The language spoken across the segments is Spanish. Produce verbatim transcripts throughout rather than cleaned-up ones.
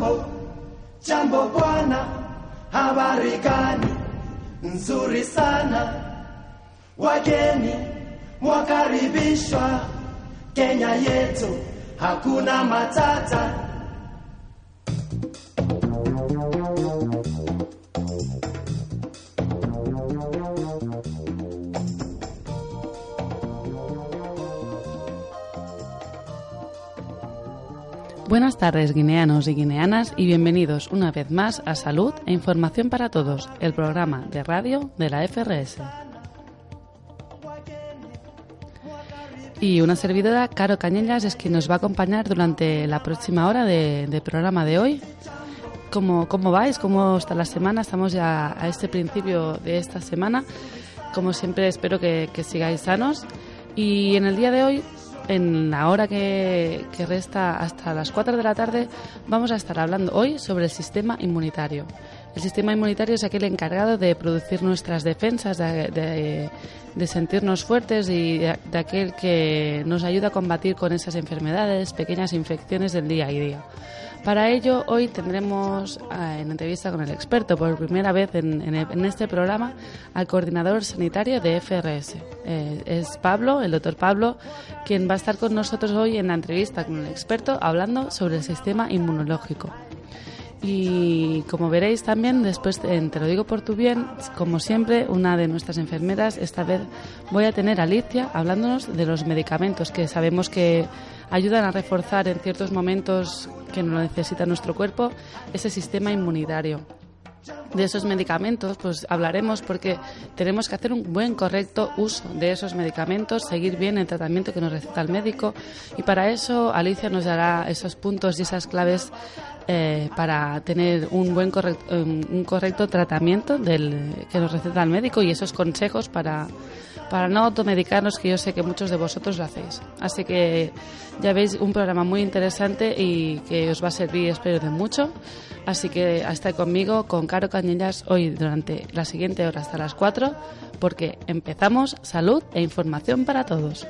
Jambo, jambo bwana, habari gani? Nzuri sana. Wageni mwakaribishwa Kenya yetu, hakuna matata. Buenas tardes, guineanos y guineanas, y bienvenidos una vez más a Salud e Información para Todos, el programa de radio de la F R S. Y una servidora, Caro Cañellas, es quien nos va a acompañar durante la próxima hora de, de programa de hoy. ¿Cómo, ¿Cómo vais? ¿Cómo está la semana? Estamos ya a este principio de esta semana. Como siempre, espero que, que sigáis sanos. Y en el día de hoy, en la hora que, que resta hasta las cuatro de la tarde, vamos a estar hablando hoy sobre el sistema inmunitario. El sistema inmunitario es aquel encargado de producir nuestras defensas, de, de, de sentirnos fuertes y de, de aquel que nos ayuda a combatir con esas enfermedades, pequeñas infecciones del día a día. Para ello, hoy tendremos eh, en entrevista con el experto, por primera vez en, en, en este programa, al coordinador sanitario de F R S. Eh, es Pablo, el doctor Pablo, quien va a estar con nosotros hoy en la entrevista con el experto hablando sobre el sistema inmunológico. Y como veréis también, después, eh, te lo digo por tu bien, como siempre, una de nuestras enfermeras, esta vez voy a tener a Alicia hablándonos de los medicamentos que sabemos que ayudan a reforzar en ciertos momentos que no necesita nuestro cuerpo ese sistema inmunitario. De esos medicamentos pues hablaremos porque tenemos que hacer un buen, correcto uso de esos medicamentos, seguir bien el tratamiento que nos receta el médico, y para eso Alicia nos dará esos puntos y esas claves eh, para tener un buen correcto, un correcto tratamiento del que nos receta el médico, y esos consejos para para no automedicarnos, que yo sé que muchos de vosotros lo hacéis. Así que ya veis, un programa muy interesante y que os va a servir, espero, de mucho. Así que estar conmigo, con Caro Cañellas, hoy durante la siguiente hora hasta las cuatro, porque empezamos Salud e Información para Todos.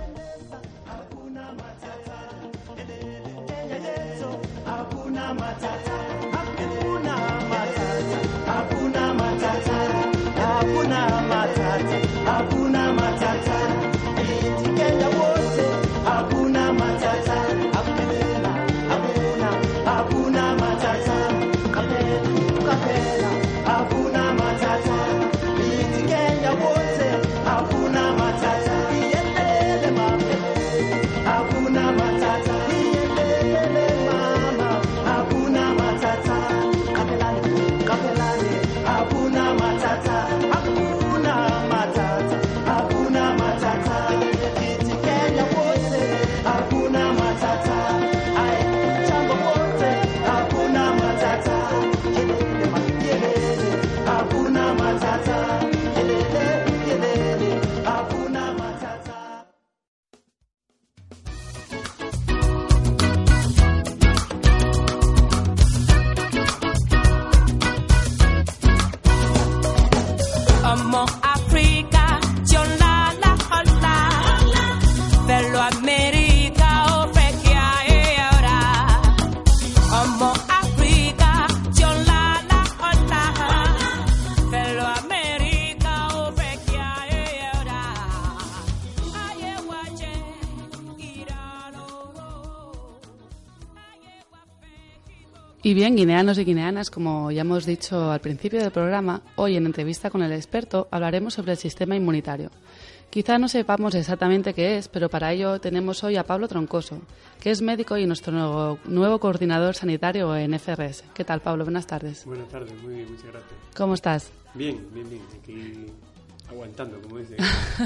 Y bien, guineanos y guineanas, como ya hemos dicho al principio del programa, hoy en entrevista con el experto hablaremos sobre el sistema inmunitario. Quizá no sepamos exactamente qué es, pero para ello tenemos hoy a Pablo Troncoso, que es médico y nuestro nuevo, nuevo coordinador sanitario en F R S. ¿Qué tal, Pablo? Buenas tardes. Buenas tardes, muy bien, muchas gracias. ¿Cómo estás? Bien, bien, bien, aquí aguantando, como dicen.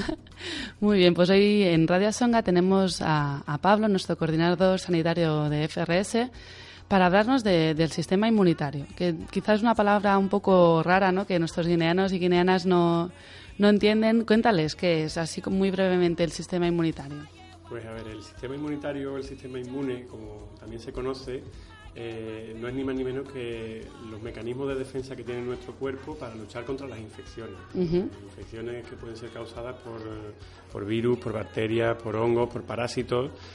Muy bien, pues hoy en Radio Songa tenemos a, a Pablo, nuestro coordinador sanitario de F R S, para hablarnos de, del sistema inmunitario, que quizás es una palabra un poco rara, ¿no?, que nuestros guineanos y guineanas no, no entienden. Cuéntales qué es, así como muy brevemente, el sistema inmunitario. Pues a ver, el sistema inmunitario, el sistema inmune, como también se conoce, eh, no es ni más ni menos que los mecanismos de defensa que tiene nuestro cuerpo para luchar contra las infecciones. Uh-huh. Infecciones que pueden ser causadas por, por virus, por bacterias, por hongos, por parásitos.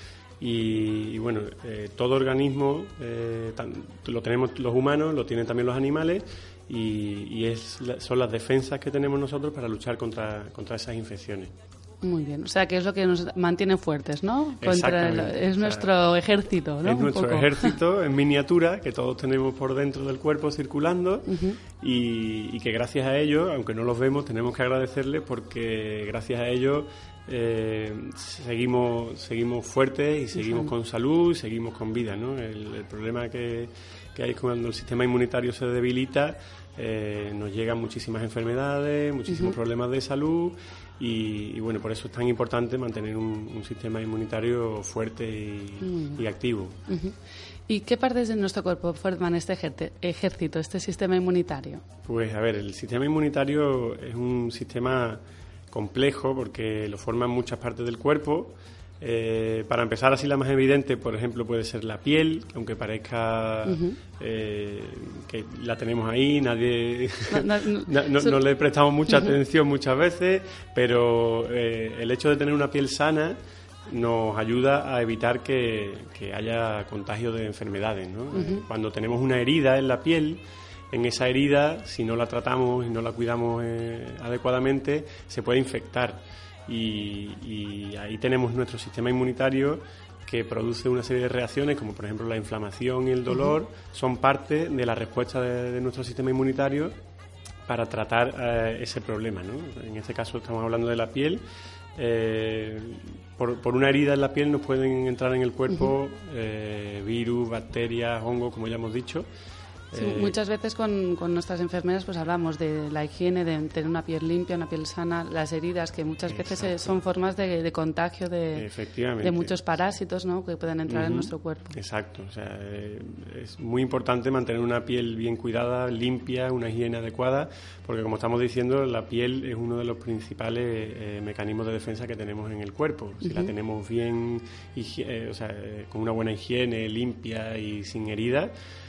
Y, y bueno, eh, todo organismo eh, tan, lo tenemos los humanos, lo tienen también los animales, y, y es, son las defensas que tenemos nosotros para luchar contra, contra esas infecciones. Muy bien, o sea, que es lo que nos mantiene fuertes, ¿no? Contra el, es nuestro o sea, ejército, ¿no? Es Un nuestro poco. ejército en miniatura que todos tenemos por dentro del cuerpo circulando, uh-huh. y, y que gracias a ellos, aunque no los vemos, tenemos que agradecerles porque gracias a ellos eh, seguimos seguimos fuertes y seguimos uh-huh. con salud y seguimos con vida, ¿no? El, el problema que, que hay cuando el sistema inmunitario se debilita, eh, nos llegan muchísimas enfermedades, muchísimos uh-huh. problemas de salud. Y, y bueno, por eso es tan importante mantener un, un sistema inmunitario fuerte y, y activo. Uh-huh. ¿Y qué partes de nuestro cuerpo forman este ejército, este sistema inmunitario? Pues a ver, el sistema inmunitario es un sistema complejo porque lo forman muchas partes del cuerpo. Eh, para empezar, así la más evidente, por ejemplo, puede ser la piel, que aunque parezca uh-huh. eh, que la tenemos ahí, nadie no, no, no, no, no le prestamos mucha uh-huh. atención muchas veces, pero eh, el hecho de tener una piel sana nos ayuda a evitar que, que haya contagio de enfermedades, ¿no? Uh-huh. Cuando tenemos una herida en la piel, en esa herida, si no la tratamos y no la cuidamos eh, adecuadamente, se puede infectar. Y, y ahí tenemos nuestro sistema inmunitario que produce una serie de reacciones, como por ejemplo la inflamación y el dolor, uh-huh. son parte de la respuesta de, de nuestro sistema inmunitario para tratar eh, ese problema, ¿no? En este caso estamos hablando de la piel. Eh, por, por una herida en la piel nos pueden entrar en el cuerpo uh-huh. eh, virus, bacterias, hongos, como ya hemos dicho. Sí, eh, muchas veces con, con nuestras enfermeras pues hablamos de la higiene, de tener una piel limpia, una piel sana, las heridas, que muchas veces exacto. son formas de, de contagio de, de muchos parásitos, ¿no? Que pueden entrar uh-huh. en nuestro cuerpo. Exacto, o sea, eh, es muy importante mantener una piel bien cuidada, limpia, una higiene adecuada, porque como estamos diciendo, la piel es uno de los principales eh, mecanismos de defensa que tenemos en el cuerpo. Si uh-huh. la tenemos bien, eh, o sea, eh, con una buena higiene, limpia y sin heridas,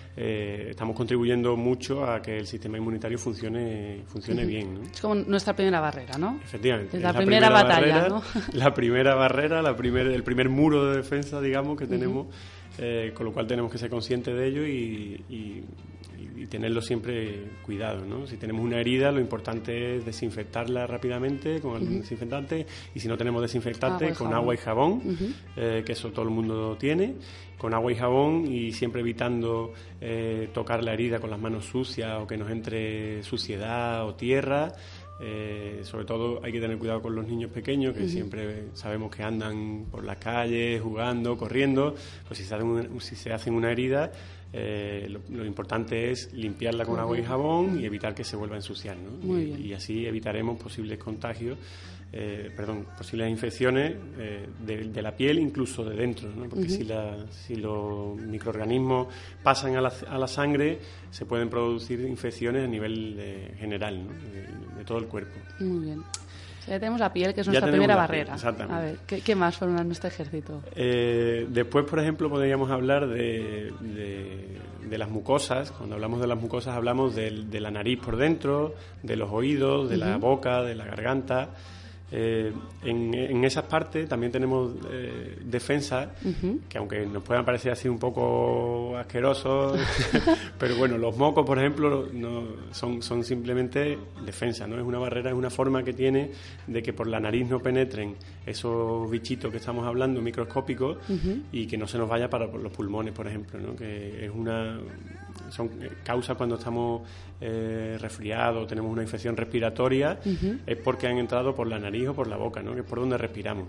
Eh, estamos contribuyendo mucho a que el sistema inmunitario funcione funcione uh-huh. bien, ¿no? Es como nuestra primera barrera, ¿no? Efectivamente. Es la, es la primera, primera batalla, barrera, ¿no? La primera barrera, la primer, el primer muro de defensa, digamos, que tenemos, uh-huh. eh, con lo cual tenemos que ser conscientes de ello y, y, y tenerlo siempre cuidado, ¿no? Si tenemos una herida, lo importante es desinfectarla rápidamente con algún uh-huh. desinfectante, y si no tenemos desinfectante, agua con jabón. agua y jabón, uh-huh. eh, que eso todo el mundo tiene, con agua y jabón, y siempre evitando eh, tocar la herida con las manos sucias o que nos entre suciedad o tierra. Eh, sobre todo hay que tener cuidado con los niños pequeños, que uh-huh. siempre sabemos que andan por las calles jugando, corriendo. Pues si se hacen una, si se hacen una herida, eh, lo, lo importante es limpiarla con uh-huh. agua y jabón y evitar que se vuelva a ensuciar, ¿no? Muy y, bien. y así evitaremos posibles contagios, eh, perdón, posibles infecciones eh, de, de la piel, incluso de dentro, ¿no? Porque uh-huh. si, la, si los microorganismos pasan a la, a la sangre, se pueden producir infecciones a nivel de, general, ¿no? de, de todo el cuerpo. Muy bien. Ya tenemos la piel, que es nuestra primera barrera. Exactamente. A ver, ¿qué, qué más forma nuestro ejército? Eh, después, por ejemplo, podríamos hablar de, de, de las mucosas. Cuando hablamos de las mucosas hablamos de, de la nariz por dentro, de los oídos, de uh-huh. la boca, de la garganta. Eh, en, en esas partes también tenemos eh, defensas uh-huh. que, aunque nos puedan parecer así un poco asquerosos, pero bueno, los mocos, por ejemplo, no, son, son simplemente defensa, ¿no? Es una barrera, es una forma que tiene de que por la nariz no penetren esos bichitos que estamos hablando, microscópicos, uh-huh. y que no se nos vaya para los pulmones, por ejemplo, ¿no? Que es una son causas cuando estamos eh, resfriados, tenemos una infección respiratoria, uh-huh. es porque han entrado por la nariz o por la boca, ¿no? Que es por donde respiramos.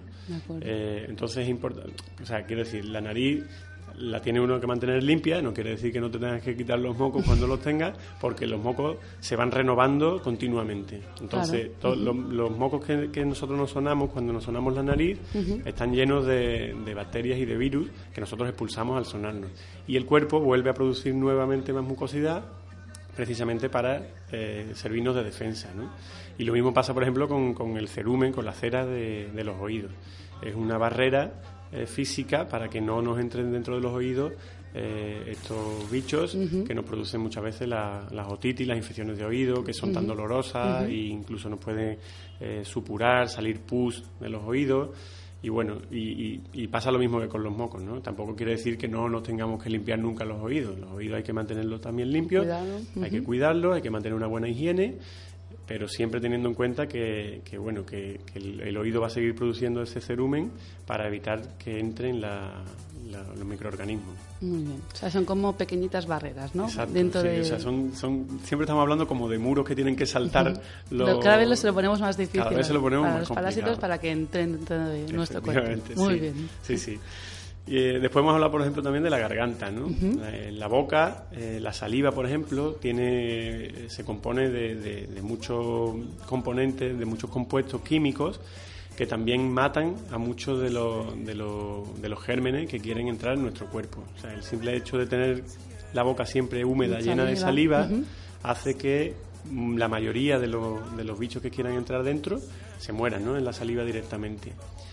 Eh, entonces es importante, o sea, quiero decir, la nariz la tiene uno que mantener limpia, no quiere decir que no te tengas que quitar los mocos cuando los tengas, porque los mocos se van renovando continuamente. Entonces, claro. to, uh-huh. los, los mocos que, que nosotros nos sonamos cuando nos sonamos la nariz uh-huh. están llenos de, de bacterias y de virus que nosotros expulsamos al sonarnos. Y el cuerpo vuelve a producir nuevamente más mucosidad, precisamente para eh, servirnos de defensa, ¿no? Y lo mismo pasa, por ejemplo, con, con el cerumen, con la cera de, de los oídos. Es una barrera eh, física para que no nos entren dentro de los oídos eh, estos bichos uh-huh. que nos producen muchas veces la, las otitis, las infecciones de oído, que son uh-huh. tan dolorosas uh-huh. e incluso nos pueden eh, supurar, salir pus de los oídos. Y bueno, y, y, y pasa lo mismo que con los mocos, ¿no? Tampoco quiere decir que no nos tengamos que limpiar nunca los oídos. Los oídos hay que mantenerlos también limpios, Cuidado. hay Uh-huh. que cuidarlos, hay que mantener una buena higiene, pero siempre teniendo en cuenta que, que bueno, que, que el, el oído va a seguir produciendo ese cerumen para evitar que entren la, la, los microorganismos. Muy bien. O sea, son como pequeñitas barreras, ¿no? Exacto, Dentro sí, de... o sea, son, son, siempre estamos hablando como de muros que tienen que saltar. Uh-huh. los... Cada vez se lo ponemos más difícil. Cada vez se lo ponemos para más los parásitos complicado. para que entren dentro de nuestro cuerpo. Muy sí, bien. Sí, sí. Y, eh, después hemos hablado, por ejemplo, también de la garganta, ¿no? Uh-huh. Eh, la boca, eh, la saliva, por ejemplo, tiene, se compone de, de, de muchos componentes, de muchos compuestos químicos que también matan a muchos de los, de, los, de los gérmenes que quieren entrar en nuestro cuerpo. O sea, el simple hecho de tener la boca siempre húmeda, Saliva. llena de saliva, Uh-huh. hace que mm, la mayoría de los, de los bichos que quieran entrar dentro se mueran, ¿no? En la saliva directamente.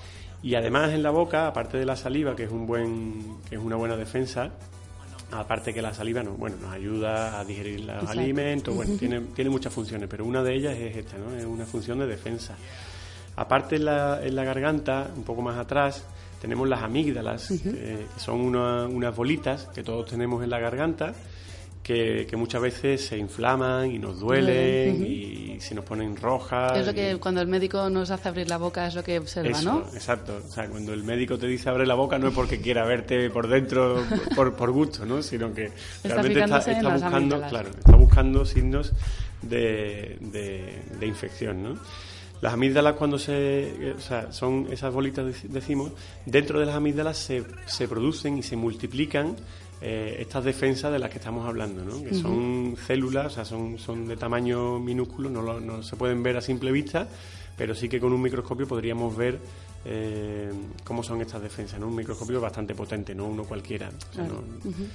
Y además en la boca, aparte de la saliva, que es un buen, que es una buena defensa, aparte que la saliva nos, bueno, nos ayuda a digerir los Exacto. alimentos, bueno, tiene, tiene muchas funciones, pero una de ellas es esta, ¿no? Es una función de defensa. Aparte en la, en la garganta, un poco más atrás, tenemos las amígdalas, uh-huh. que, que son una, unas bolitas que todos tenemos en la garganta, que, que muchas veces se inflaman y nos duelen uh-huh. y se nos ponen rojas. Es lo que y... cuando el médico nos hace abrir la boca es lo que observa, Eso, ¿no? Exacto. O sea, cuando el médico te dice abre la boca no es porque quiera verte por dentro por, por gusto, ¿no? Sino que está realmente está, está en buscando, las claro, está buscando signos de, de, de infección, ¿no? Las amígdalas cuando se, o sea, son esas bolitas, decimos, dentro de las amígdalas se, se producen y se multiplican eh, estas defensas de las que estamos hablando, ¿no? Que uh-huh. son células, o sea, son, son de tamaño minúsculo, no, lo, no se pueden ver a simple vista, pero sí que con un microscopio podríamos ver eh, cómo son estas defensas, ¿no? Un microscopio bastante potente, no uno cualquiera. O sea, claro. no, uh-huh.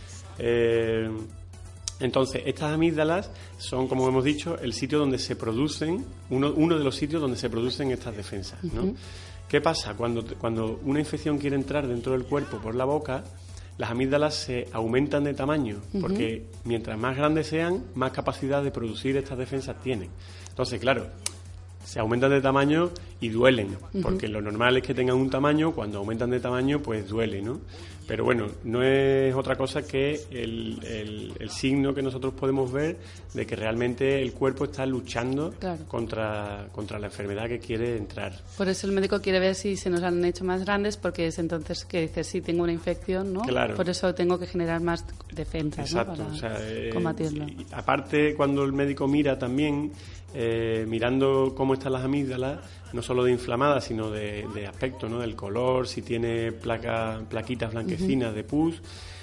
eh, Entonces, estas amígdalas son, como hemos dicho, el sitio donde se producen, uno, uno de los sitios donde se producen estas defensas, ¿no? Uh-huh. ¿Qué pasa? Cuando, cuando una infección quiere entrar dentro del cuerpo por la boca, las amígdalas se aumentan de tamaño, uh-huh. porque mientras más grandes sean, más capacidad de producir estas defensas tienen. Entonces, claro, se aumentan de tamaño y duelen, uh-huh. porque lo normal es que tengan un tamaño, cuando aumentan de tamaño, pues duele, ¿no? Pero bueno, no es otra cosa que el, el, el signo que nosotros podemos ver de que realmente el cuerpo está luchando claro. contra, contra la enfermedad que quiere entrar. Por eso el médico quiere ver si se nos han hecho más grandes, porque es entonces que dice, sí, tengo una infección, ¿no? Claro. Por eso tengo que generar más defensas, Exacto, ¿no? Para o sea, eh, combatirlo. Y, aparte, cuando el médico mira también, eh, mirando cómo están las amígdalas, no solo de inflamadas, sino de, de aspecto, ¿no? Del color, si tiene placa, plaquitas blanquecinas uh-huh. de pus.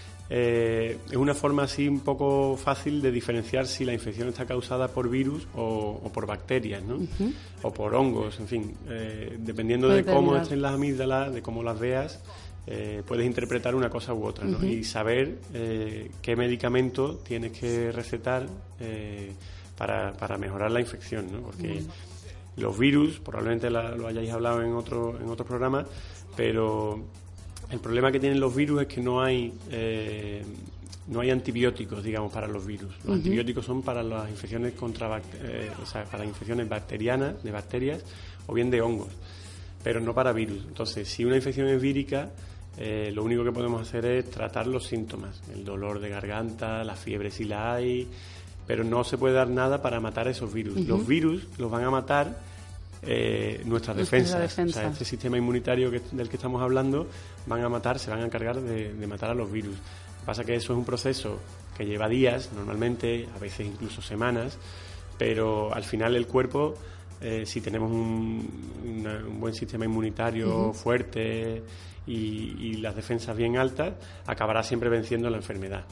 Eh, es una forma así un poco fácil de diferenciar si la infección está causada por virus o, o por bacterias, ¿no? Uh-huh. O por hongos, en fin. Eh, dependiendo Puede de cómo terminar. estén las amígdalas, de cómo las veas, eh, puedes interpretar una cosa u otra, ¿no? Uh-huh. Y saber eh, qué medicamento tienes que recetar eh, para, para mejorar la infección, ¿no? Porque uh-huh. los virus, probablemente la, lo hayáis hablado en otro en otros programas, pero el problema que tienen los virus es que no hay eh, no hay antibióticos, digamos, para los virus. Los uh-huh. antibióticos son para las infecciones contra eh, o sea, para infecciones bacterianas, de bacterias o bien de hongos, pero no para virus. Entonces, si una infección es vírica, eh, lo único que podemos hacer es tratar los síntomas, el dolor de garganta, la fiebre si la hay, pero no se puede dar nada para matar esos virus. Uh-huh. Los virus los van a matar eh, nuestras defensas. Defensa. O sea, este sistema inmunitario que, del que estamos hablando van a matar, se van a encargar de, de matar a los virus. Lo que pasa es que eso es un proceso que lleva días, normalmente, a veces incluso semanas, pero al final el cuerpo, eh, si tenemos un, una, un buen sistema inmunitario uh-huh. fuerte y, y las defensas bien altas, acabará siempre venciendo la enfermedad.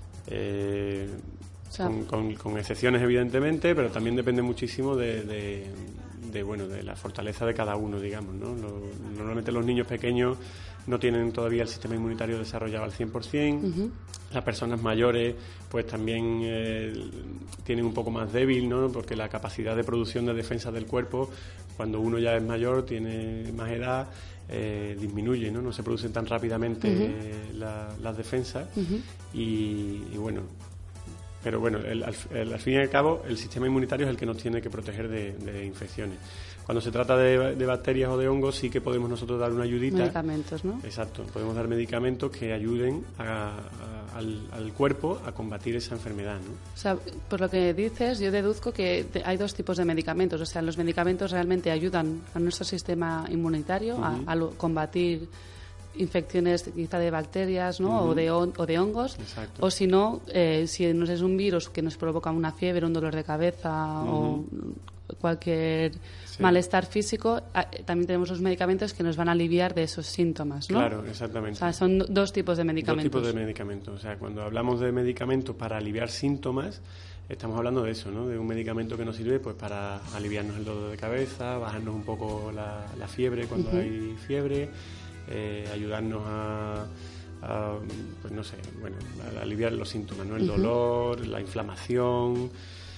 Eh, O sea, con, con, con excepciones evidentemente, pero también depende muchísimo de, de, de bueno de la fortaleza de cada uno, digamos, ¿no? Lo, normalmente los niños pequeños no tienen todavía el sistema inmunitario desarrollado al cien por ciento. Uh-huh. Las personas mayores pues también eh, tienen un poco más débil, ¿no? Porque la capacidad de producción de defensa del cuerpo, cuando uno ya es mayor, tiene más edad, eh, disminuye, ¿no? No se producen tan rápidamente uh-huh. la, las defensas uh-huh. y, y bueno, pero bueno, el, al, el, al fin y al cabo el sistema inmunitario es el que nos tiene que proteger de, de infecciones. Cuando se trata de, de bacterias o de hongos sí que podemos nosotros dar una ayudita. Medicamentos, ¿no? Exacto, podemos dar medicamentos que ayuden a, a, al, al cuerpo a combatir esa enfermedad, ¿no? O sea, por lo que dices, yo deduzco que hay dos tipos de medicamentos. O sea, los medicamentos realmente ayudan a nuestro sistema inmunitario uh-huh. a, a lo, combatir infecciones quizá de bacterias, ¿no? Uh-huh. o, de on, o de hongos. Exacto. O si no, eh, si nos es un virus que nos provoca una fiebre, un dolor de cabeza uh-huh. o cualquier sí. malestar físico, también tenemos los medicamentos que nos van a aliviar de esos síntomas, ¿no? Claro, exactamente. O sea, son dos tipos de medicamentos. Dos tipos de medicamentos. O sea, cuando hablamos de medicamentos para aliviar síntomas, estamos hablando de eso, ¿no? De un medicamento que nos sirve pues para aliviarnos el dolor de cabeza, bajarnos un poco la, la fiebre cuando uh-huh. hay fiebre, eh, ayudarnos a... a, pues no sé, bueno, a aliviar los síntomas, ¿no? El uh-huh. dolor, la inflamación.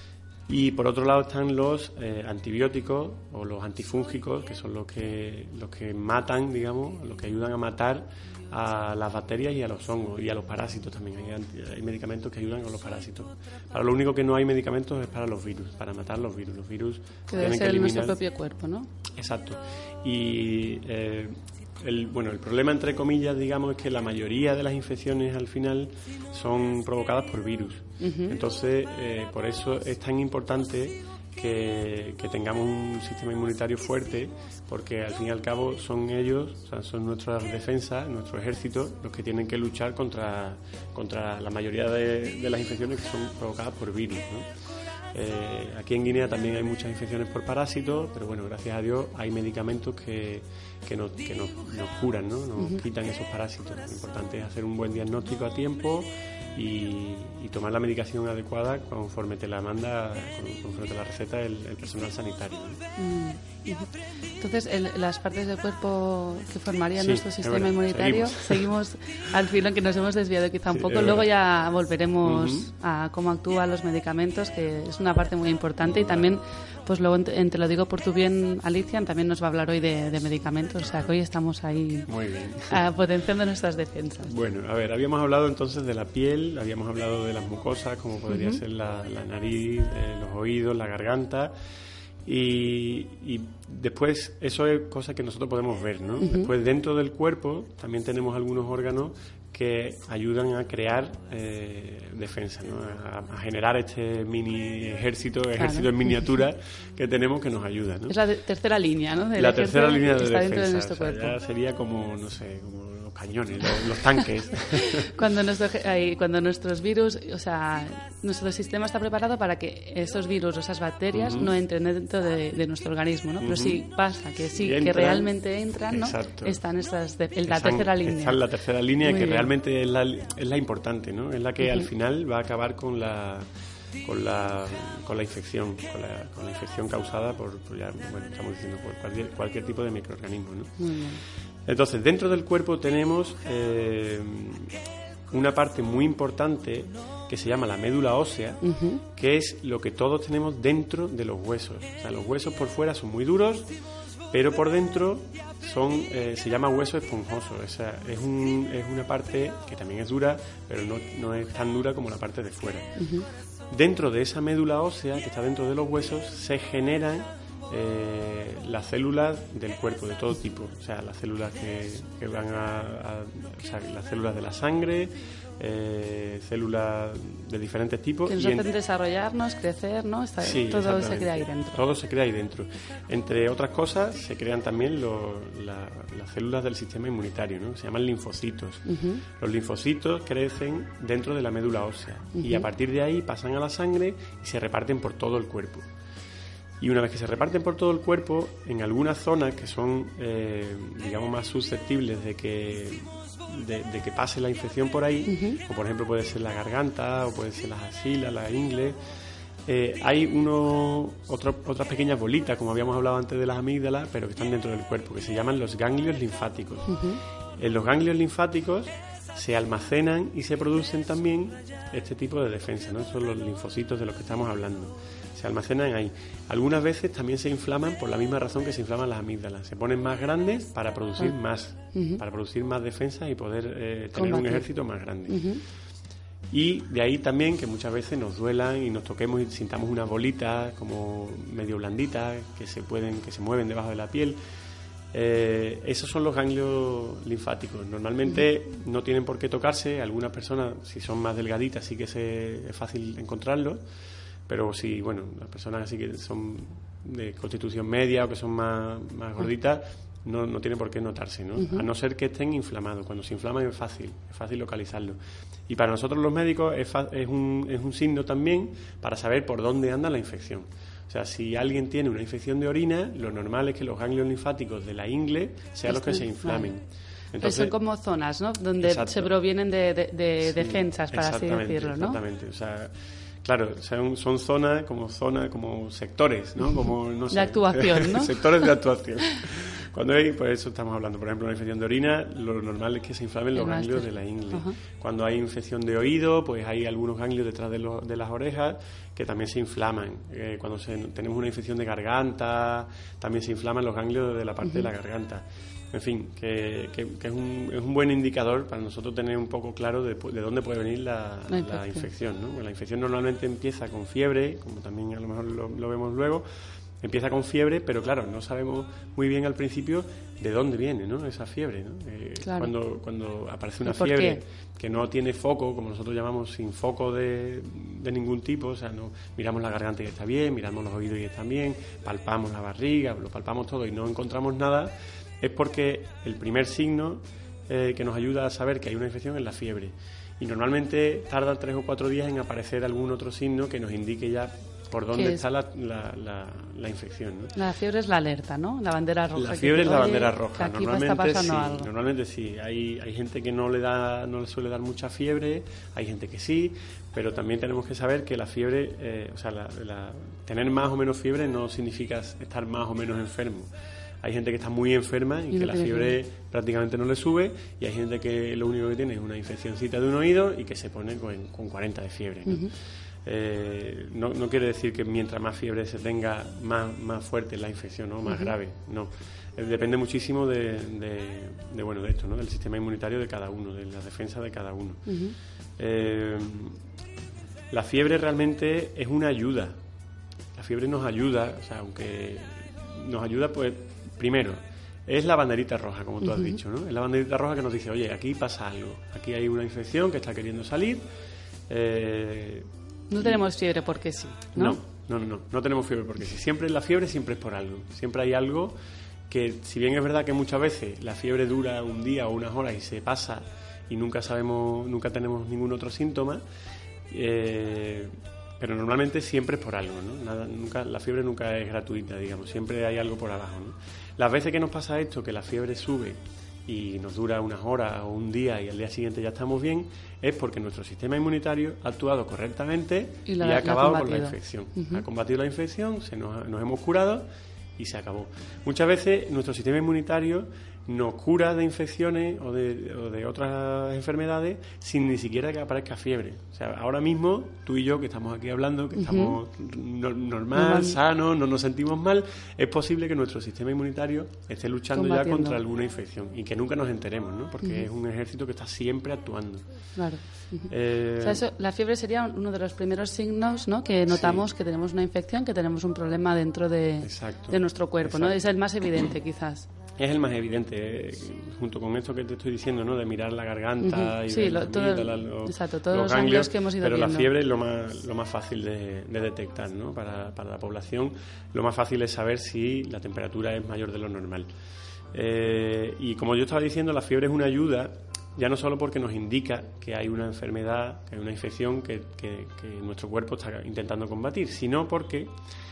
Y por otro lado están los eh, antibióticos o los antifúngicos, que son los que los que matan, digamos, los que ayudan a matar a las bacterias y a los hongos y a los parásitos también. Hay, anti, hay medicamentos que ayudan a los parásitos. Para lo único que no hay medicamentos es para los virus, para matar los virus. Los virus que debe ser en nuestro propio cuerpo, ¿no? Exacto. Y eh, el bueno el problema entre comillas, digamos, es que la mayoría de las infecciones al final son provocadas por virus. Uh-huh. Entonces, eh, por eso es tan importante que, que tengamos un sistema inmunitario fuerte, porque al fin y al cabo son ellos, o sea, son nuestras defensas, nuestro ejército, los que tienen que luchar contra, contra la mayoría de, de las infecciones que son provocadas por virus, ¿no? Eh, aquí en Guinea también hay muchas infecciones por parásitos, pero bueno, gracias a Dios hay medicamentos que, que, nos, que nos, nos curan, ¿no? Nos uh-huh. quitan esos parásitos. Lo importante es hacer un buen diagnóstico a tiempo y, y tomar la medicación adecuada conforme te la manda, conforme te la receta el, el personal sanitario, ¿no? Uh-huh. Entonces, el, las partes del cuerpo que formarían sí, nuestro sistema verdad, inmunitario, seguimos. seguimos al filo, que nos hemos desviado quizá un sí, poco, luego ya volveremos uh-huh. a cómo actúan los medicamentos, que es una parte muy importante, y también, pues luego te lo digo por tu bien, Alicia, también nos va a hablar hoy de, de medicamentos, o sea que hoy estamos ahí muy bien. Uh, potenciando nuestras defensas. Bueno, a ver, habíamos hablado entonces de la piel, habíamos hablado de las mucosas, como podría uh-huh. ser la, la nariz, eh, los oídos, la garganta. Y, y después, eso es cosa que nosotros podemos ver, ¿no? Uh-huh. Después, dentro del cuerpo también tenemos algunos órganos que ayudan a crear eh, defensa, ¿no? A, a generar este mini ejército, ejército claro. en miniatura que tenemos que nos ayuda, ¿no? Es la de, tercera línea, ¿no? Del la tercera línea de está defensa. Dentro de nuestro o sea, cuerpo. Ya sería como, no sé, como los cañones, los, los tanques. cuando, nuestro, eh, cuando nuestros virus, o sea, nuestro sistema está preparado para que esos virus o esas bacterias uh-huh. no entren dentro de, de nuestro organismo, ¿no? Pero uh-huh. si pasa que sí, entran, que realmente entran, ¿no? Exacto. Están estas de, en la Están, tercera línea. Está en la tercera línea Muy que bien. realmente es la, es la importante, ¿no? Es la que uh-huh. al final va a acabar con la con la con la infección, con la, con la infección causada por, por ya, bueno, estamos diciendo por cualquier, cualquier tipo de microorganismo, ¿no? Muy bien. Entonces, dentro del cuerpo tenemos eh, una parte muy importante que se llama la médula ósea, uh-huh. que es lo que todos tenemos dentro de los huesos. O sea, los huesos por fuera son muy duros, pero por dentro son eh, se llama hueso esponjoso. O sea, es, un, es una parte que también es dura, pero no, no es tan dura como la parte de fuera. Uh-huh. Dentro de esa médula ósea, que está dentro de los huesos, se generan eh, las células del cuerpo de todo tipo. O sea, las células que, que van a, a... O sea, las células de la sangre, eh, células de diferentes tipos. Que nos y hacen en... desarrollarnos, crecer, ¿no? Está, sí, todo se crea ahí dentro. Todo se crea ahí dentro. Entre otras cosas, se crean también lo, la, las células del sistema inmunitario, ¿no? Se llaman linfocitos. Uh-huh. Los linfocitos crecen dentro de la médula ósea uh-huh. y a partir de ahí pasan a la sangre y se reparten por todo el cuerpo. Y una vez que se reparten por todo el cuerpo, en algunas zonas que son, eh, digamos, más susceptibles de que de, de que pase la infección por ahí, uh-huh. o por ejemplo puede ser la garganta, o puede ser las axilas, las ingles, eh, hay uno, otro, otras pequeñas bolitas, como habíamos hablado antes de las amígdalas, pero que están dentro del cuerpo, que se llaman los ganglios linfáticos. Uh-huh. En los ganglios linfáticos se almacenan y se producen también este tipo de defensa, ¿no? Son los linfocitos de los que estamos hablando. Se almacenan ahí. Algunas veces también se inflaman por la misma razón que se inflaman las amígdalas. Se ponen más grandes para producir más, uh-huh. para producir más defensa y poder eh, tener Combate. un ejército más grande. Uh-huh. Y de ahí también que muchas veces nos duelan y nos toquemos y sintamos unas bolitas como medio blanditas que se pueden, que se mueven debajo de la piel. Eh, esos son los ganglios linfáticos. Normalmente uh-huh. no tienen por qué tocarse. Algunas personas, si son más delgaditas, sí que se, es fácil encontrarlos. Pero si, bueno, las personas así que son de constitución media o que son más, más gorditas, no, no tienen por qué notarse, ¿no? Uh-huh. A no ser que estén inflamados. Cuando se inflaman es fácil, es fácil localizarlo. Y para nosotros los médicos es, fa- es, un, es un signo también para saber por dónde anda la infección. O sea, si alguien tiene una infección de orina, lo normal es que los ganglios linfáticos de la ingle sean los que se inflamen. Entonces, son como zonas, ¿no? Donde exacto. se provienen de, de, de sí, defensas, para así decirlo, ¿no? Exactamente, o sea... Claro, son, son zonas como zonas, como sectores, ¿no? Como, no sé, de actuación, ¿no? sectores de actuación. Cuando hay, por eso estamos hablando, por ejemplo, una infección de orina, lo normal es que se inflamen los ganglios de la ingle. Uh-huh. Cuando hay infección de oído, pues hay algunos ganglios detrás de, los, de las orejas que también se inflaman. Eh, cuando se, tenemos una infección de garganta, también se inflaman los ganglios de la parte uh-huh. de la garganta. En fin, que, que, que es, un, es un buen indicador para nosotros tener un poco claro de, de dónde puede venir la, la infección, la infección, ¿no? Pues la infección normalmente empieza con fiebre, como también a lo mejor lo, lo vemos luego, empieza con fiebre, pero claro, no sabemos muy bien al principio de dónde viene, ¿no? Esa fiebre, ¿no? Eh, claro. Cuando, cuando aparece una fiebre que no tiene foco, como nosotros llamamos sin foco de, de ningún tipo, o sea, no miramos la garganta y está bien, miramos los oídos y están bien, palpamos la barriga, lo palpamos todo y no encontramos nada, es porque el primer signo eh, que nos ayuda a saber que hay una infección es la fiebre. Y normalmente tarda tres o cuatro días en aparecer algún otro signo que nos indique ya por dónde está la, la, la, la infección, ¿no? La fiebre es la alerta, ¿no? La bandera roja. La fiebre que, es la bandera roja. Aquí normalmente está pasando sí, algo. normalmente sí. Hay, hay gente que no le da, no le suele dar mucha fiebre, hay gente que sí, pero también tenemos que saber que la fiebre, eh, o sea, la, la, tener más o menos fiebre no significa estar más o menos enfermo. Hay gente que está muy enferma y, y que la fiebre que... prácticamente no le sube, y hay gente que lo único que tiene es una infeccióncita de un oído y que se pone con, con cuarenta de fiebre, ¿no? Uh-huh. Eh, no, no quiere decir que mientras más fiebre se tenga, más, más fuerte es la infección, ¿no? Más uh-huh. grave, no. Eh, depende muchísimo de, de, de, bueno, de esto, ¿no? Del sistema inmunitario de cada uno, de la defensa de cada uno. Uh-huh. Eh, la fiebre realmente es una ayuda. La fiebre nos ayuda, o sea, aunque nos ayuda, pues, primero, es la banderita roja, como tú uh-huh. has dicho, ¿no? Es la banderita roja que nos dice, oye, aquí pasa algo, aquí hay una infección que está queriendo salir. Eh, no tenemos fiebre porque sí, ¿no? No, no, no, no, no tenemos fiebre porque sí. Siempre la fiebre siempre es por algo. Siempre hay algo que, si bien es verdad que muchas veces la fiebre dura un día o unas horas y se pasa y nunca sabemos, nunca tenemos ningún otro síntoma, eh, pero normalmente siempre es por algo, ¿no? Nada, nunca, la fiebre nunca es gratuita, digamos, siempre hay algo por abajo, ¿no? Las veces que nos pasa esto, que la fiebre sube y nos dura unas horas o un día y al día siguiente ya estamos bien, es porque nuestro sistema inmunitario ha actuado correctamente y, la, y ha acabado con la infección. Uh-huh. Ha combatido la infección, se nos, nos hemos curado y se acabó. Muchas veces nuestro sistema inmunitario nos cura de infecciones o de, o de otras enfermedades sin ni siquiera que aparezca fiebre. O sea, ahora mismo, tú y yo que estamos aquí hablando, que uh-huh. estamos no, normal, normal, sanos, no nos sentimos mal, es posible que nuestro sistema inmunitario esté luchando ya contra alguna infección y que nunca nos enteremos, ¿no? Porque uh-huh. es un ejército que está siempre actuando. Claro. Uh-huh. Eh, o sea, eso, la fiebre sería uno de los primeros signos, ¿no? Que notamos sí. que tenemos una infección, que tenemos un problema dentro de, de nuestro cuerpo, exacto. ¿no? Es el más evidente, quizás. Es el más evidente, eh, junto con esto que te estoy diciendo, ¿no? De mirar la garganta uh-huh. y sí, ver lo, los, todo, la, los, exacto, todos los los ganglios, que hemos ido pero viendo. La fiebre es lo más, lo más fácil de, de detectar, ¿no? Para, para la población, lo más fácil es saber si la temperatura es mayor de lo normal. Eh, y como yo estaba diciendo, la fiebre es una ayuda, ya no solo porque nos indica que hay una enfermedad, que hay una infección que, que, que nuestro cuerpo está intentando combatir, sino porque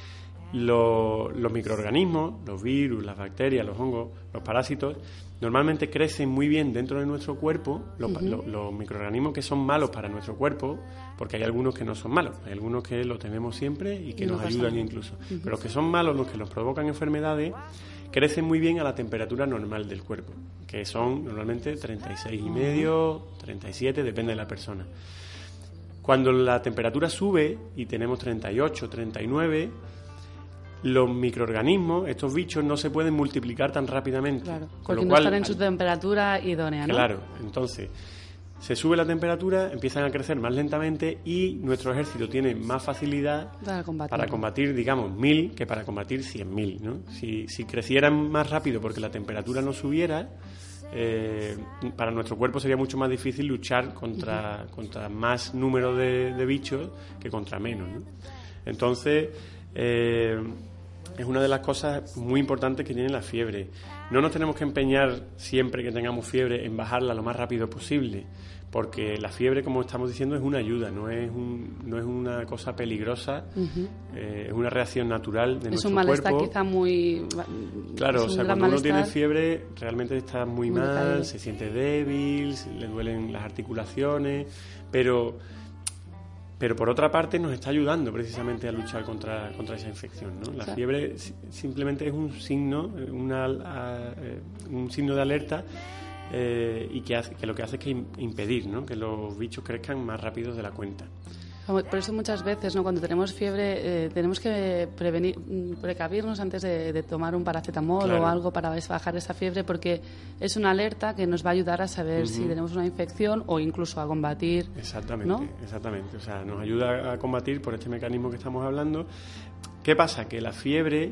Los, los microorganismos, los virus, las bacterias, los hongos, los parásitos, normalmente crecen muy bien dentro de nuestro cuerpo, los, uh-huh. los, los microorganismos que son malos para nuestro cuerpo, porque hay algunos que no son malos, hay algunos que los tenemos siempre y que y nos ayudan nada. incluso, uh-huh. pero los que son malos, los que nos provocan enfermedades, crecen muy bien a la temperatura normal del cuerpo, que son normalmente treinta y seis y medio, treinta y siete, depende de la persona. Cuando la temperatura sube y tenemos treinta y ocho, treinta y nueve, los microorganismos, estos bichos, no se pueden multiplicar tan rápidamente. Claro, porque no están en su temperatura idónea, ¿no? Claro, entonces, se sube la temperatura, empiezan a crecer más lentamente y nuestro ejército tiene más facilidad para combatir, para combatir digamos, mil que para combatir cien mil, ¿no? Si, si crecieran más rápido porque la temperatura no subiera, eh, para nuestro cuerpo sería mucho más difícil luchar contra, uh-huh. contra más número de, de bichos que contra menos, ¿no? Entonces, eh, es una de las cosas muy importantes que tiene la fiebre. No nos tenemos que empeñar siempre que tengamos fiebre en bajarla lo más rápido posible, porque la fiebre, como estamos diciendo, es una ayuda, no es un, no es una cosa peligrosa, uh-huh. eh, es una reacción natural de es nuestro cuerpo. Es un malestar quizá muy... Claro, o sea, cuando uno malestar. tiene fiebre realmente está muy, muy mal, decaído. Se siente débil, le duelen las articulaciones, pero... Pero por otra parte nos está ayudando precisamente a luchar contra, contra esa infección, ¿no? La sí. fiebre simplemente es un signo, una, a, eh, un signo de alerta eh, y que, hace, que lo que hace es que impedir, ¿no? Que los bichos crezcan más rápido de la cuenta. Por eso muchas veces, ¿no? Cuando tenemos fiebre eh, tenemos que prevenir, precavirnos antes de, de tomar un paracetamol claro. o algo para bajar esa fiebre, porque es una alerta que nos va a ayudar a saber uh-huh. si tenemos una infección o incluso a combatir. Exactamente, ¿no? exactamente. O sea, nos ayuda a combatir por este mecanismo que estamos hablando. ¿Qué pasa? Que la fiebre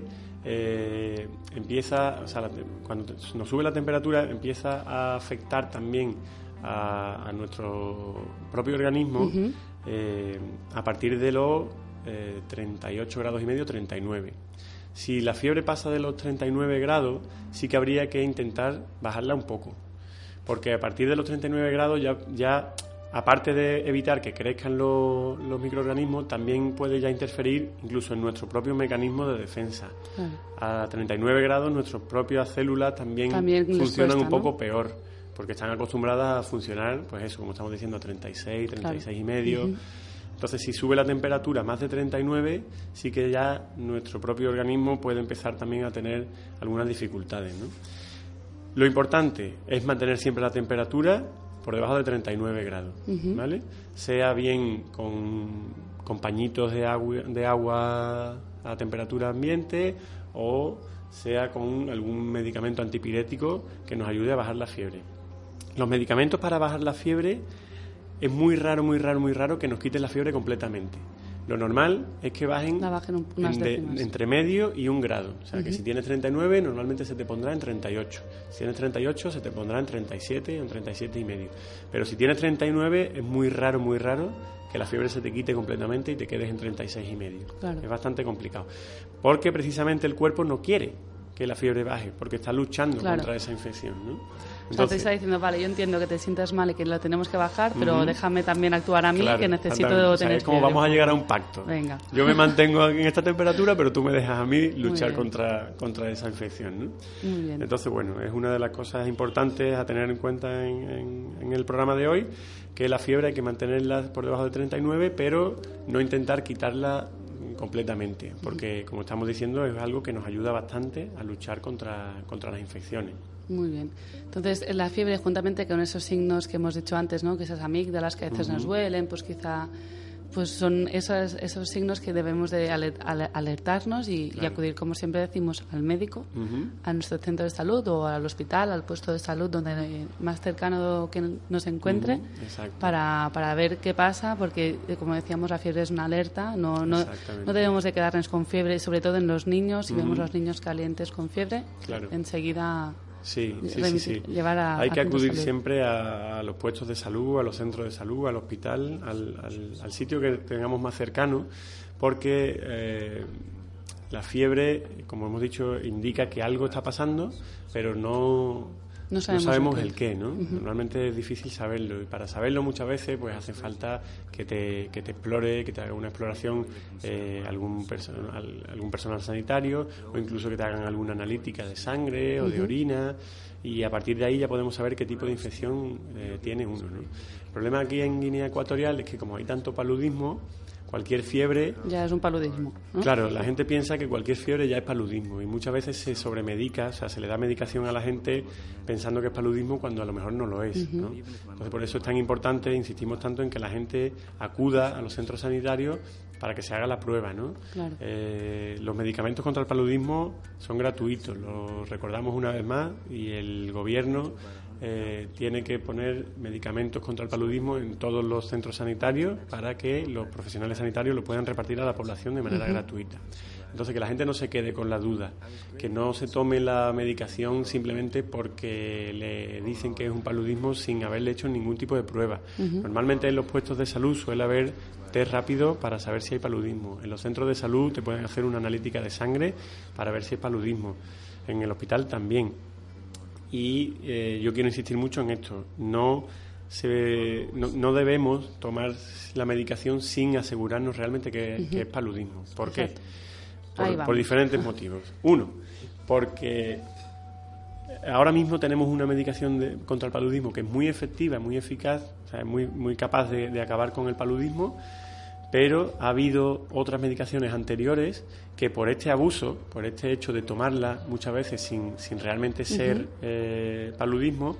eh, empieza, o sea, la, cuando nos sube la temperatura empieza a afectar también a, a nuestro propio organismo. Uh-huh. Eh, a partir de los eh, treinta y ocho grados y medio, treinta y nueve. Si la fiebre pasa de los treinta y nueve grados, sí que habría que intentar bajarla un poco, porque a partir de los treinta y nueve grados ya, ya aparte de evitar que crezcan los, los microorganismos, también puede ya interferir incluso en nuestro propio mecanismo de defensa. Claro. A treinta y nueve grados nuestras propias células también, también funcionan cuesta, un poco ¿no? peor, porque están acostumbradas a funcionar, pues eso, como estamos diciendo, a treinta y seis, treinta y seis claro. y medio. Uh-huh. Entonces, si sube la temperatura más de treinta y nueve, sí que ya nuestro propio organismo puede empezar también a tener algunas dificultades, ¿no? Lo importante es mantener siempre la temperatura por debajo de treinta y nueve grados, uh-huh. ¿vale? Sea bien con, con pañitos de agua, de agua a temperatura ambiente o sea con algún medicamento antipirético que nos ayude a bajar la fiebre. Los medicamentos para bajar la fiebre es muy raro, muy raro, muy raro que nos quiten la fiebre completamente. Lo normal es que bajen, bajen unas en de, entre medio y un grado. O sea, uh-huh. que si tienes treinta y nueve, normalmente se te pondrá en treinta y ocho. Si tienes treinta y ocho, se te pondrá en treinta y siete, en treinta y siete y medio. Pero si tienes treinta y nueve, es muy raro, muy raro que la fiebre se te quite completamente y te quedes en treinta y seis y medio. Claro. Es bastante complicado. Porque precisamente el cuerpo no quiere que la fiebre baje, porque está luchando claro. contra esa infección, ¿no? Entonces, o sea, te está diciendo, vale, yo entiendo que te sientas mal y que lo tenemos que bajar, pero uh-huh. déjame también actuar a mí, claro, que necesito tener... O sea, es como vamos a llegar a un pacto. Venga. Yo me mantengo en esta temperatura, pero tú me dejas a mí luchar contra, contra esa infección, ¿no? Muy bien. Entonces, bueno, es una de las cosas importantes a tener en cuenta en, en, en el programa de hoy, que la fiebre hay que mantenerla por debajo de treinta y nueve, pero no intentar quitarla completamente, porque, como estamos diciendo, es algo que nos ayuda bastante a luchar contra, contra las infecciones. Muy bien. Entonces, la fiebre, juntamente con esos signos que hemos dicho antes, ¿no? Que esas amígdalas que a veces uh-huh. nos duelen, pues quizá pues son esos, esos signos que debemos de alertarnos y, claro. y acudir, como siempre decimos, al médico, uh-huh. a nuestro centro de salud o al hospital, al puesto de salud donde más cercano que nos encuentre, uh-huh. para, para ver qué pasa, porque, como decíamos, la fiebre es una alerta, no, no, no debemos de quedarnos con fiebre, sobre todo en los niños, si uh-huh. vemos a los niños calientes con fiebre, claro. enseguida... Sí, sí, sí, sí. Llevar a, Hay a que acudir siempre a, a los puestos de salud, a los centros de salud, al hospital, al, al, al sitio que tengamos más cercano, porque eh, la fiebre, como hemos dicho, indica que algo está pasando, pero no... No sabemos, no sabemos el qué, el qué ¿no? Uh-huh. Normalmente es difícil saberlo, y para saberlo muchas veces pues hace falta que te, que te explore, que te haga una exploración eh, algún, person- algún personal sanitario, o incluso que te hagan alguna analítica de sangre o uh-huh. de orina, y a partir de ahí ya podemos saber qué tipo de infección eh, tiene uno, ¿no? El problema aquí en Guinea Ecuatorial es que, como hay tanto paludismo, cualquier fiebre... Ya es un paludismo, ¿no? Claro, la gente piensa que cualquier fiebre ya es paludismo, y muchas veces se sobremedica, o sea, se le da medicación a la gente pensando que es paludismo cuando a lo mejor no lo es, ¿no? Entonces, por eso es tan importante, insistimos tanto en que la gente acuda a los centros sanitarios para que se haga la prueba, ¿no? Claro. Eh, los medicamentos contra el paludismo son gratuitos, lo recordamos una vez más, y el gobierno eh, tiene que poner medicamentos contra el paludismo en todos los centros sanitarios para que los profesionales sanitarios lo puedan repartir a la población de manera uh-huh. gratuita. Entonces, que la gente no se quede con la duda, que no se tome la medicación simplemente porque le dicen que es un paludismo sin haberle hecho ningún tipo de prueba. Uh-huh. Normalmente en los puestos de salud suele haber test rápido para saber si hay paludismo. En los centros de salud te pueden hacer una analítica de sangre para ver si hay paludismo. En el hospital también. Y eh, yo quiero insistir mucho en esto. No, se, no, no debemos tomar la medicación sin asegurarnos realmente que, uh-huh. que es paludismo. ¿Por Exacto. qué? Por, por diferentes motivos. Uno, porque ahora mismo tenemos una medicación de, contra el paludismo que es muy efectiva, muy eficaz, o sea, es muy, muy capaz de, de acabar con el paludismo, pero ha habido otras medicaciones anteriores que por este abuso, por este hecho de tomarla muchas veces sin, sin realmente ser uh-huh. eh, paludismo,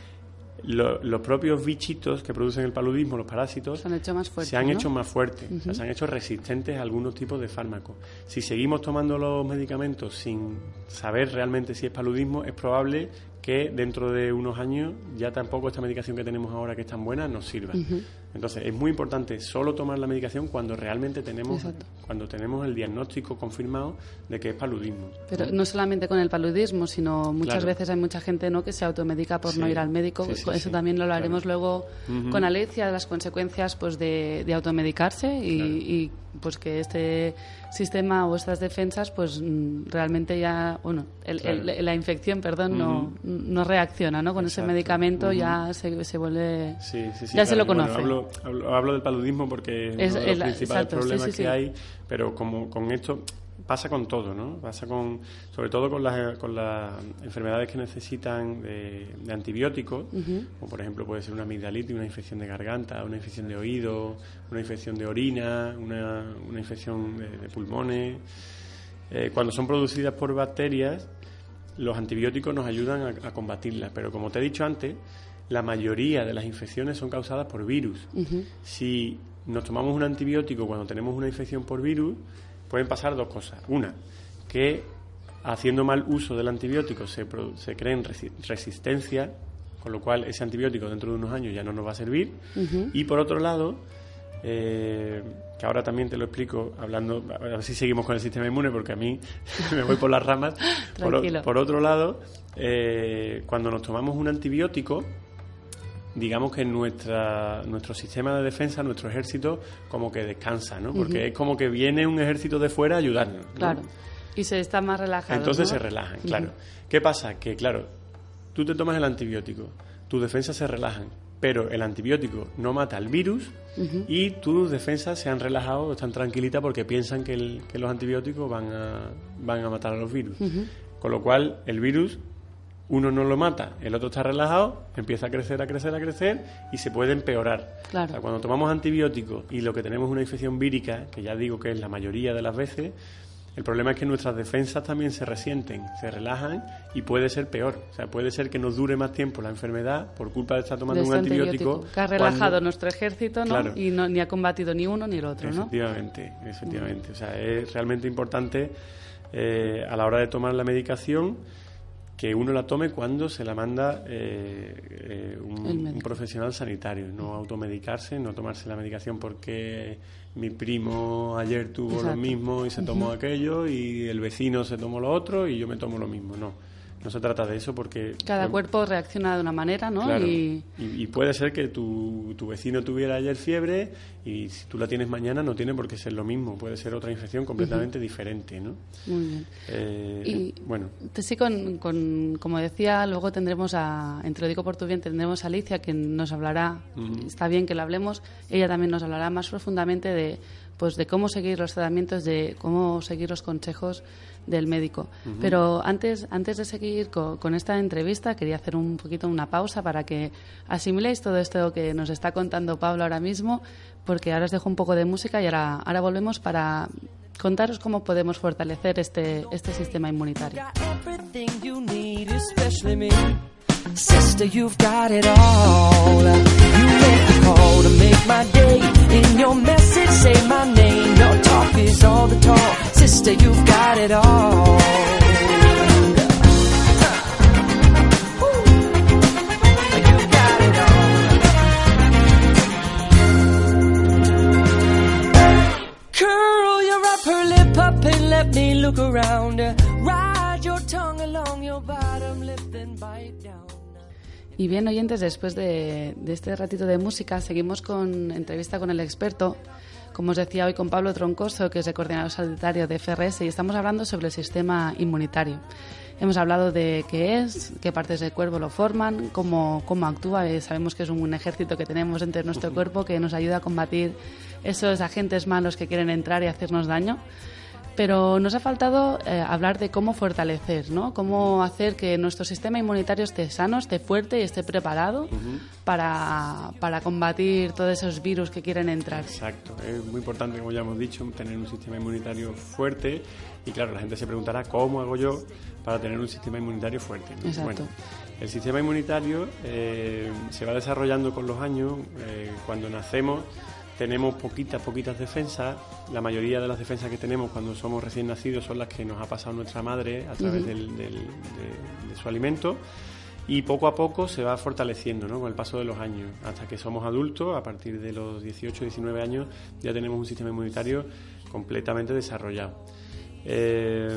lo, los propios bichitos que producen el paludismo, los parásitos, se han hecho más fuertes, se han ¿no? hecho más fuertes, uh-huh. o sea, se han hecho resistentes a algunos tipos de fármacos. Si seguimos tomando los medicamentos sin saber realmente si es paludismo, es probable que dentro de unos años ya tampoco esta medicación que tenemos ahora, que es tan buena, nos sirva. Uh-huh. Entonces, es muy importante solo tomar la medicación cuando realmente tenemos Exacto. cuando tenemos el diagnóstico confirmado de que es paludismo. Pero no solamente con el paludismo, sino muchas claro. veces hay mucha gente, ¿no?, que se automedica por sí. no ir al médico. Sí, sí, Eso sí, también lo hablaremos claro. luego uh-huh. con Alicia, de las consecuencias pues de, de automedicarse y, claro. y pues que este sistema o estas defensas pues realmente ya, bueno, el, claro. el, la infección, perdón, uh-huh. no, no reacciona, ¿no? Con Exacto. ese medicamento uh-huh. ya se, se vuelve... Sí, sí, sí, ya claro. se lo conoce. Bueno, hablo, hablo, hablo del paludismo porque es, es uno de los el, principales exacto, problemas sí, sí, que sí. hay, pero como con esto pasa con todo, ¿no? Pasa con, sobre todo con las, con las enfermedades que necesitan de, de antibióticos, uh-huh. como por ejemplo puede ser una amigdalitis, una infección de garganta, una infección de oído, una infección de orina, una, una infección de, de pulmones. Eh, cuando son producidas por bacterias, los antibióticos nos ayudan a, a combatirlas, pero como te he dicho antes, la mayoría de las infecciones son causadas por virus. Uh-huh. Si nos tomamos un antibiótico cuando tenemos una infección por virus, pueden pasar dos cosas. Una, que haciendo mal uso del antibiótico se, se creen resi- resistencia, con lo cual ese antibiótico dentro de unos años ya no nos va a servir. Uh-huh. Y por otro lado, eh, que ahora también te lo explico, hablando, a ver si seguimos con el sistema inmune, porque a mí me voy por las ramas. por, por otro lado, eh, cuando nos tomamos un antibiótico, digamos que nuestra nuestro sistema de defensa, nuestro ejército, como que descansa, ¿no? Porque uh-huh. es como que viene un ejército de fuera a ayudarnos, ¿no? Claro. Y se está más relajado, Entonces ¿no? se relajan, claro. Uh-huh. ¿Qué pasa? Que, claro, tú te tomas el antibiótico, tus defensas se relajan, pero el antibiótico no mata al virus uh-huh. y tus defensas se han relajado, están tranquilitas porque piensan que, el, que los antibióticos van a, van a matar a los virus. Uh-huh. Con lo cual, el virus... uno no lo mata, el otro está relajado, empieza a crecer, a crecer, a crecer y se puede empeorar. Claro. O sea, cuando tomamos antibióticos y lo que tenemos es una infección vírica, que ya digo que es la mayoría de las veces, el problema es que nuestras defensas también se resienten, se relajan y puede ser peor. O sea, puede ser que nos dure más tiempo la enfermedad por culpa de estar tomando de un antibiótico. antibiótico. Que ha relajado cuando... nuestro ejército, ¿no? Claro. Y no, ni ha combatido ni uno ni el otro, ¿no? Efectivamente, efectivamente. Mm. O sea, es realmente importante eh, a la hora de tomar la medicación que uno la tome cuando se la manda eh, eh, un, un profesional sanitario, no automedicarse, no tomarse la medicación porque mi primo ayer tuvo Exacto. lo mismo y se tomó uh-huh. aquello y el vecino se tomó lo otro y yo me tomo lo mismo. No, no se trata de eso porque... Cada eh, cuerpo reacciona de una manera, ¿no? Claro, y... Y, y puede ser que tu, tu vecino tuviera ayer fiebre y si tú la tienes mañana no tiene por qué ser lo mismo, puede ser otra infección completamente uh-huh. diferente, ¿no? Muy bien. Eh, y bueno. Sí, con, con, como decía, luego tendremos a, entre lo digo por tu bien, tendremos a Alicia, que nos hablará, uh-huh. está bien que lo hablemos, ella también nos hablará más profundamente de, pues, de cómo seguir los tratamientos, de cómo seguir los consejos del médico. Uh-huh. Pero antes antes de seguir con, con esta entrevista, quería hacer un poquito una pausa para que asimiléis todo esto que nos está contando Pablo ahora mismo, porque ahora os dejo un poco de música y ahora, ahora volvemos para contaros cómo podemos fortalecer este, este sistema inmunitario. Sister, you've got it all. You make the call to make my day. In your message, say my name. Your talk is all the talk. Sister, you've got it all. puppy, let me look around. Ride your tongue along your bottom lip, then bite down. Y bien, oyentes, después de, de este ratito de música, seguimos con entrevista con el experto, como os decía hoy, con Pablo Troncoso, que es el coordinador sanitario de F R S, y estamos hablando sobre el sistema inmunitario. Hemos hablado de qué es, qué partes del cuerpo lo forman, cómo, cómo actúa. Y sabemos que es un ejército que tenemos dentro de nuestro cuerpo que nos ayuda a combatir esos agentes malos que quieren entrar y hacernos daño. Pero nos ha faltado eh, hablar de cómo fortalecer, ¿no? Cómo hacer que nuestro sistema inmunitario esté sano, esté fuerte y esté preparado uh-huh. para, para combatir todos esos virus que quieren entrar. Exacto. Es muy importante, como ya hemos dicho, tener un sistema inmunitario fuerte. Y claro, la gente se preguntará, ¿cómo hago yo para tener un sistema inmunitario fuerte? ¿No? Exacto. Bueno, el sistema inmunitario eh, se va desarrollando con los años. Eh, cuando nacemos tenemos poquitas, poquitas defensas. La mayoría de las defensas que tenemos cuando somos recién nacidos son las que nos ha pasado nuestra madre a través uh-huh. del, del, de, de su alimento. Y poco a poco se va fortaleciendo, ¿no? Con el paso de los años, hasta que somos adultos. A partir de los dieciocho, diecinueve años ya tenemos un sistema inmunitario completamente desarrollado. Eh,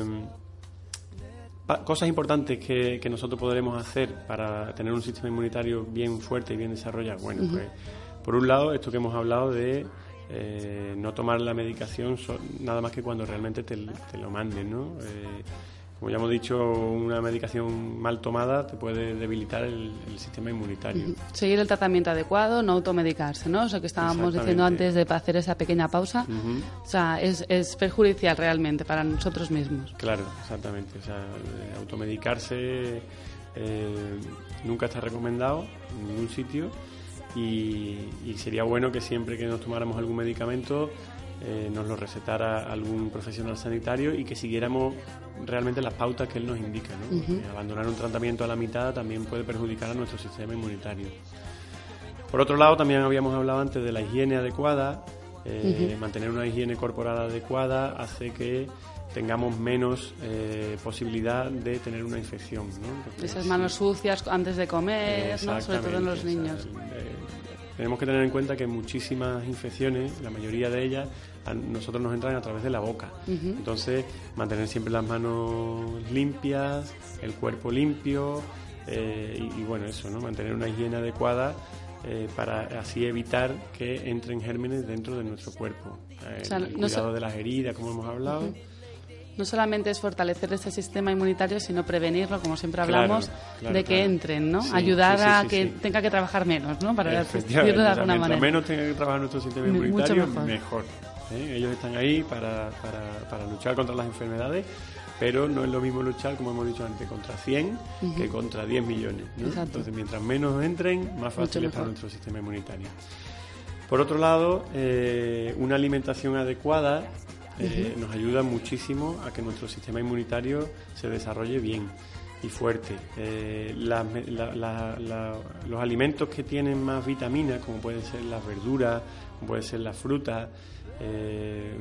pa- cosas importantes que, que nosotros podremos hacer para tener un sistema inmunitario bien fuerte y bien desarrollado. Bueno, uh-huh. pues por un lado, esto que hemos hablado de eh, no tomar la medicación so, nada más que cuando realmente te, te lo manden, ¿no? Eh, como ya hemos dicho, una medicación mal tomada te puede debilitar el, el sistema inmunitario. Uh-huh. Seguir el tratamiento adecuado, no automedicarse, ¿no? O sea, que estábamos diciendo antes de hacer esa pequeña pausa. Uh-huh. O sea, es, es perjudicial realmente para nosotros mismos. Claro, exactamente. O sea, automedicarse eh, nunca está recomendado en ningún sitio. Y, y sería bueno que siempre que nos tomáramos algún medicamento eh, nos lo recetara algún profesional sanitario y que siguiéramos realmente las pautas que él nos indica, ¿no? Uh-huh. Porque abandonar un tratamiento a la mitad también puede perjudicar a nuestro sistema inmunitario. Por otro lado, también habíamos hablado antes de la higiene adecuada. Eh, uh-huh. Mantener una higiene corporal adecuada hace que tengamos menos eh, posibilidad de tener una infección, ¿no? Porque esas si, manos sucias antes de comer, ¿no? Sobre todo en los niños. O sea, eh, tenemos que tener en cuenta que muchísimas infecciones, la mayoría de ellas, a nosotros nos entran a través de la boca. Uh-huh. Entonces, mantener siempre las manos limpias, el cuerpo limpio eh, y, y bueno, eso, ¿no? Mantener una higiene adecuada eh, para así evitar que entren gérmenes dentro de nuestro cuerpo. Eh, o sea, el cuidado no so- de las heridas, como hemos hablado. Uh-huh. No solamente es fortalecer este sistema inmunitario, sino prevenirlo, como siempre hablamos, claro, claro, de que claro. entren, ¿no? Sí, Ayudar sí, sí, a sí, que sí. tenga que trabajar menos, ¿no? Para decirlo de alguna mientras manera. menos tenga que trabajar nuestro sistema inmunitario, mejor. mejor ¿eh? Ellos están ahí para, para, para luchar contra las enfermedades, pero no es lo mismo luchar, como hemos dicho antes, contra cien uh-huh. que contra diez millones, ¿no? Entonces, mientras menos entren, más fácil es para nuestro sistema inmunitario. Por otro lado, eh, una alimentación adecuada Eh, uh-huh. nos ayuda muchísimo a que nuestro sistema inmunitario se desarrolle bien y fuerte. Eh, la, la, la, la, los alimentos que tienen más vitaminas, como pueden ser las verduras, como pueden ser las frutas, eh,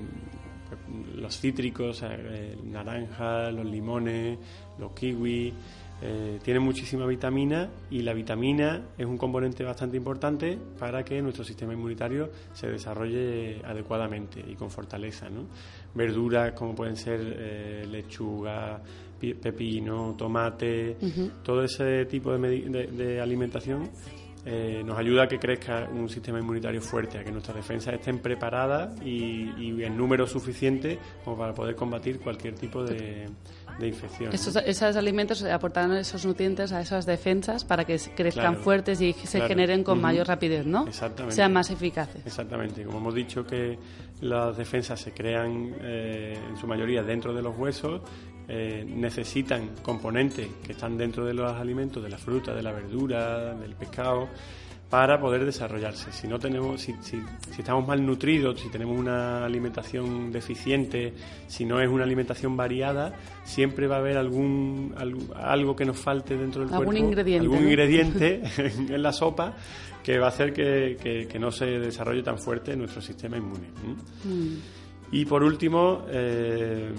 los cítricos, eh, naranjas, los limones, los kiwis, eh, tienen muchísima vitamina, y la vitamina es un componente bastante importante para que nuestro sistema inmunitario se desarrolle adecuadamente y con fortaleza, ¿no? Verduras como pueden ser eh, lechuga, pepino, tomate, uh-huh. todo ese tipo de, medi- de, de alimentación eh, nos ayuda a que crezca un sistema inmunitario fuerte, a que nuestras defensas estén preparadas y, y en número suficiente como para poder combatir cualquier tipo de, de infección. Esos, ¿no? Esos alimentos aportarán esos nutrientes a esas defensas para que crezcan claro, fuertes y se claro. generen con uh-huh. mayor rapidez, ¿no? Exactamente. Sean más eficaces. Exactamente. Como hemos dicho que las defensas se crean eh, en su mayoría dentro de los huesos, eh, necesitan componentes que están dentro de los alimentos, de la fruta, de la verdura, del pescado, para poder desarrollarse. Si no tenemos, si, si, si estamos malnutridos, si tenemos una alimentación deficiente, si no es una alimentación variada, siempre va a haber algún algo, algo que nos falte dentro del algún cuerpo, ingrediente, algún ¿no? ingrediente en la sopa que va a hacer que, que, que no se desarrolle tan fuerte nuestro sistema inmune. ¿Mm? Mm. Y por último, eh,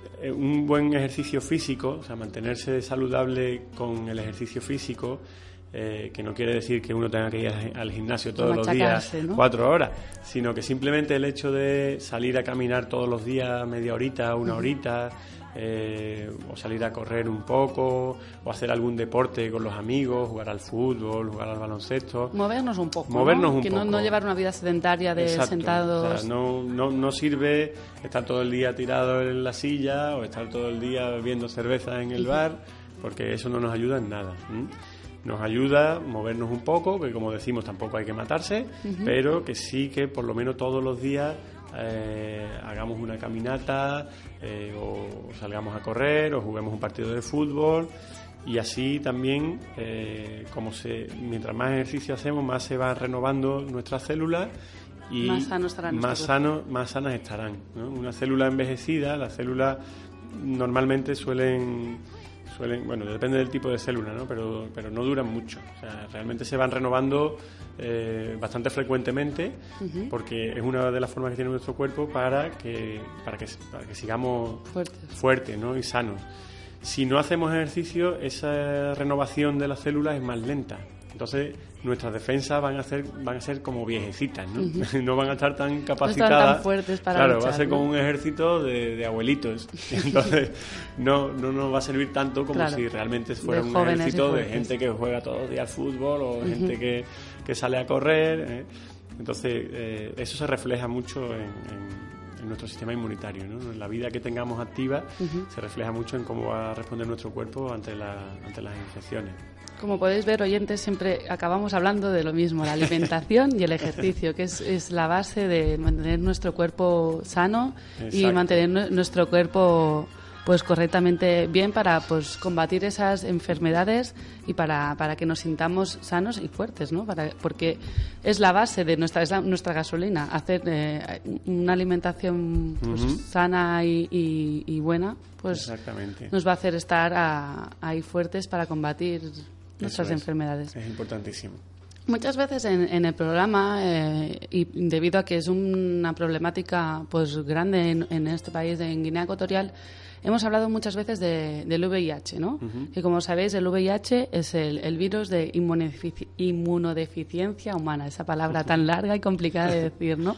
un buen ejercicio físico, o sea, mantenerse saludable con el ejercicio físico, eh, que no quiere decir que uno tenga que ir al, al gimnasio todos los días, ¿no? cuatro horas, sino que simplemente el hecho de salir a caminar todos los días media horita, una horita, Eh, o salir a correr un poco, o hacer algún deporte con los amigos, jugar al fútbol, jugar al baloncesto. Movernos un poco, Movernos ¿no? un que poco. No, no llevar una vida sedentaria de Exacto. sentados. O sea, no, no, no sirve estar todo el día tirado en la silla o estar todo el día bebiendo cerveza en el bar, porque eso no nos ayuda en nada. ¿m? Nos ayuda movernos un poco, que como decimos tampoco hay que matarse, uh-huh. pero que sí que por lo menos todos los días eh, hagamos una caminata, eh, o salgamos a correr, o juguemos un partido de fútbol, y así también, eh, como se, mientras más ejercicio hacemos, más se van renovando nuestras células y más, sano estarán más, sano, más sanas estarán, ¿no? Una célula envejecida, las células normalmente suelen... suelen, bueno, depende del tipo de célula, ¿no? Pero, pero no duran mucho. O sea, realmente se van renovando eh, bastante frecuentemente, uh-huh. porque es una de las formas que tiene nuestro cuerpo para que, para que, para que sigamos fuertes, fuertes, ¿no? Y sanos. Si no hacemos ejercicio, esa renovación de las células es más lenta. Entonces, nuestras defensas van a ser van a ser como viejecitas, ¿no? Uh-huh. No van a estar tan capacitadas. No están tan fuertes para Claro, luchar, va a ser ¿no? como un ejército de, de abuelitos. Entonces, no, no nos va a servir tanto como claro. si realmente fuera de un ejército de fuertes. gente que juega todos los días al fútbol o uh-huh. gente que, que sale a correr. ¿eh? Entonces, eh, eso se refleja mucho en, en, en nuestro sistema inmunitario, ¿no? En la vida que tengamos activa, uh-huh. se refleja mucho en cómo va a responder nuestro cuerpo ante, la, ante las infecciones. Como podéis ver, oyentes, siempre acabamos hablando de lo mismo, la alimentación y el ejercicio, que es, es la base de mantener nuestro cuerpo sano. Exacto. Y mantener nu- nuestro cuerpo pues correctamente bien para pues combatir esas enfermedades y para, para que nos sintamos sanos y fuertes, ¿no? Para, porque es la base de nuestra, es la, nuestra gasolina, hacer eh, una alimentación pues, uh-huh. sana y, y, y buena, pues Exactamente. nos va a hacer estar a, ahí fuertes para combatir nuestras Eso es, enfermedades. Es importantísimo. Muchas veces en, en el programa, eh, y debido a que es una problemática pues grande en, en este país, en Guinea Ecuatorial, hemos hablado muchas veces de, del V I H, ¿no? Uh-huh. Que como sabéis, el V I H es el, el virus de inmunodefici- inmunodeficiencia humana, esa palabra uh-huh. tan larga y complicada de decir, ¿no?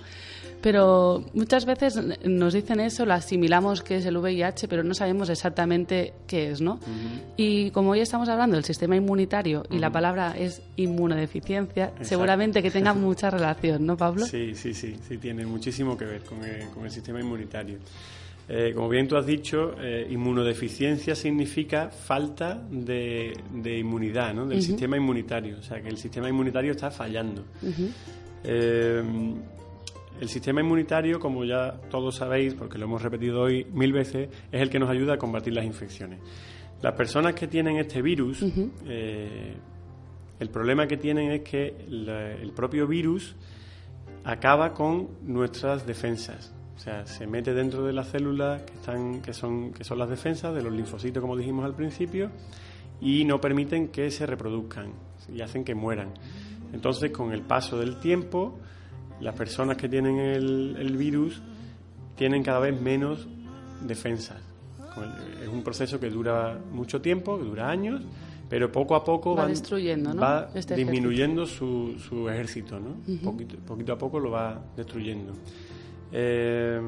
Pero muchas veces nos dicen eso, lo asimilamos que es el V I H, pero no sabemos exactamente qué es, ¿no? Uh-huh. Y como hoy estamos hablando del sistema inmunitario y uh-huh. la palabra es inmunodeficiencia, Exacto. seguramente que tenga mucha relación, ¿no, Pablo? Sí, sí, sí, sí, tiene muchísimo que ver con el, con el sistema inmunitario. Eh, como bien tú has dicho, eh, inmunodeficiencia significa falta de, de inmunidad, ¿no? Del uh-huh. sistema inmunitario, o sea, que el sistema inmunitario está fallando. Uh-huh. Eh, el sistema inmunitario, como ya todos sabéis, porque lo hemos repetido hoy mil veces, es el que nos ayuda a combatir las infecciones. Las personas que tienen este virus, uh-huh. eh, el problema que tienen es que la, el propio virus acaba con nuestras defensas. O sea, se mete dentro de las células que están, que son, que son las defensas de los linfocitos, como dijimos al principio, y no permiten que se reproduzcan y hacen que mueran. Entonces, con el paso del tiempo, las personas que tienen el, el virus tienen cada vez menos defensas. Es un proceso que dura mucho tiempo, que dura años, pero poco a poco va van, destruyendo, ¿no? va este disminuyendo su, su ejército, ¿no? Uh-huh. Poquito, poquito a poco lo va destruyendo. Eh,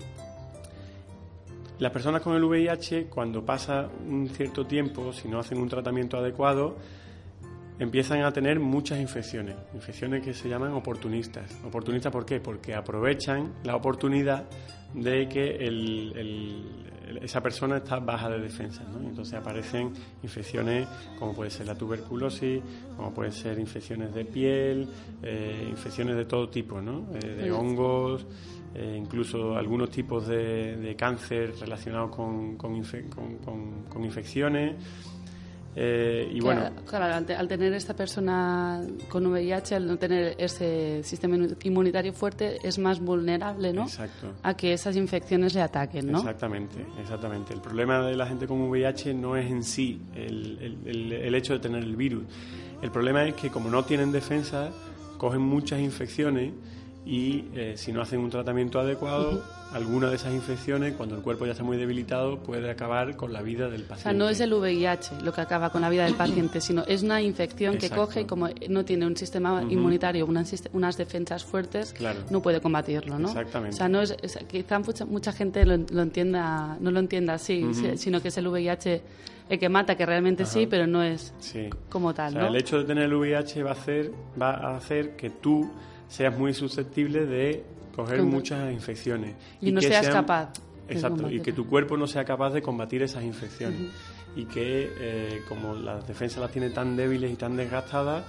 las personas con el V I H, cuando pasa un cierto tiempo, si no hacen un tratamiento adecuado, empiezan a tener muchas infecciones, infecciones que se llaman oportunistas. ¿Oportunistas por qué? Porque aprovechan la oportunidad de que el, el, esa persona está baja de defensas, ¿no? Entonces aparecen infecciones como puede ser la tuberculosis, como pueden ser infecciones de piel, eh, infecciones de todo tipo, ¿no? Eh, de hongos, eh, incluso algunos tipos de, de cáncer relacionados con, con, infe- con, con, con infecciones. Eh, y claro, bueno, claro, al, te, al tener esta persona con V I H, al no tener ese sistema inmunitario fuerte, es más vulnerable, ¿no? Exacto. A que esas infecciones le ataquen, ¿no? Exactamente, exactamente. El problema de la gente con V I H no es en sí el, el, el, el hecho de tener el virus. El problema es que como no tienen defensa, cogen muchas infecciones y eh, si no hacen un tratamiento adecuado, uh-huh. alguna de esas infecciones, cuando el cuerpo ya está muy debilitado, puede acabar con la vida del paciente. O sea, no es el V I H lo que acaba con la vida del paciente, sino es una infección Exacto. que coge y como no tiene un sistema uh-huh. inmunitario, unas, unas defensas fuertes, claro. no puede combatirlo, ¿no? Exactamente. O sea, no es, es, quizá mucha, mucha gente lo, lo entienda, no lo entienda así, uh-huh. sino que es el V I H el que mata, que realmente Ajá. sí, pero no es sí. como tal, o sea, ¿no? El hecho de tener el V I H va a hacer, va a hacer que tú seas muy susceptible de coger ¿Cómo? muchas infecciones. Y, y no seas sean, capaz. Exacto, y que tu cuerpo no sea capaz de combatir esas infecciones. Uh-huh. Y que, eh, como las defensas las tiene tan débiles y tan desgastadas,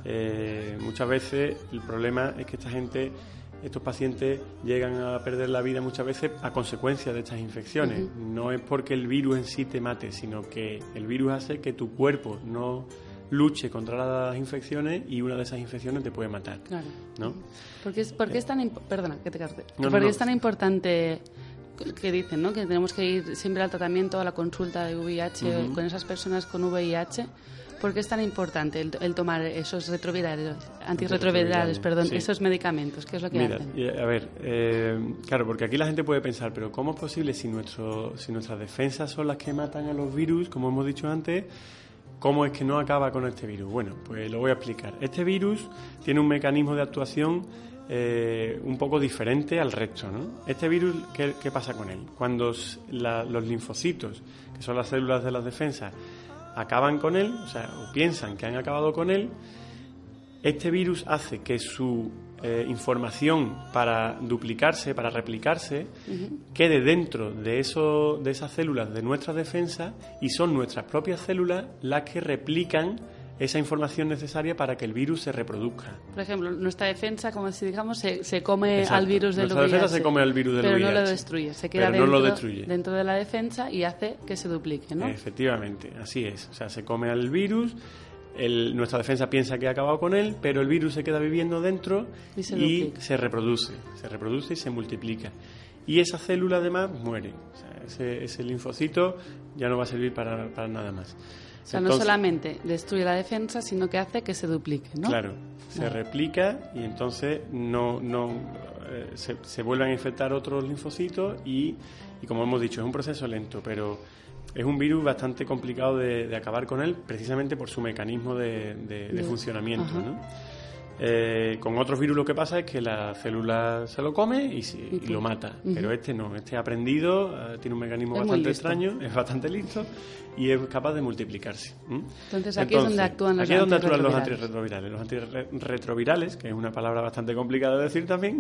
eh, muchas veces el problema es que esta gente, estos pacientes llegan a perder la vida muchas veces a consecuencia de estas infecciones. Uh-huh. No es porque el virus en sí te mate, sino que el virus hace que tu cuerpo no luche contra las infecciones y una de esas infecciones te puede matar, claro. ¿no? ¿Por qué es, por qué es tan imp- perdona que te carte? No, ¿Por qué no, es tan importante que dicen, ¿no? Que tenemos que ir siempre al tratamiento, a la consulta de V I H uh-huh. con esas personas con V I H? ¿Por qué es tan importante el, el tomar esos retrovirales, antirretrovirales, perdón, sí. esos medicamentos? ¿Qué es lo que Mira, hacen? A ver, eh, claro, porque aquí la gente puede pensar, pero ¿cómo es posible si, nuestro, si nuestras defensas son las que matan a los virus, como hemos dicho antes? ¿Cómo es que no acaba con este virus? Bueno, pues lo voy a explicar. Este virus tiene un mecanismo de actuación eh, un poco diferente al resto, ¿no? Este virus, ¿qué, qué pasa con él? Cuando la, los linfocitos, que son las células de las defensas, acaban con él, o sea, o piensan que han acabado con él, este virus hace que su eh, información para duplicarse, para replicarse, uh-huh. quede dentro de, eso, de esas células de nuestras defensas y son nuestras propias células las que replican esa información necesaria para que el virus se reproduzca. Por ejemplo, nuestra defensa, como si digamos, se, se come Exacto. al virus del nuestra V I H. defensa se come al virus del pero V I H. Pero no lo destruye, se queda pero dentro, no lo destruye. dentro de la defensa y hace que se duplique, ¿no? Efectivamente, así es. O sea, se come al virus, el, nuestra defensa piensa que ha acabado con él, pero el virus se queda viviendo dentro y se, y se reproduce. Se reproduce y se multiplica. Y esa célula además muere. O sea, ese, ese linfocito ya no va a servir para, para nada más. O sea, entonces, no solamente destruye la defensa, sino que hace que se duplique, ¿no? Claro, se vale. replica y entonces no, no eh, se, se vuelven a infectar otros linfocitos y, y, como hemos dicho, es un proceso lento, pero es un virus bastante complicado de, de acabar con él, precisamente por su mecanismo de, de, de funcionamiento, ¿no? Eh, con otros virus lo que pasa es que la célula se lo come y, se, y lo mata, uh-huh. pero este no, este ha aprendido, uh, tiene un mecanismo es bastante extraño, es bastante listo y es capaz de multiplicarse. ¿Mm? Entonces aquí Entonces, es donde actúan los aquí es donde actúan los antirretrovirales. Los antirretrovirales, que es una palabra bastante complicada de decir también,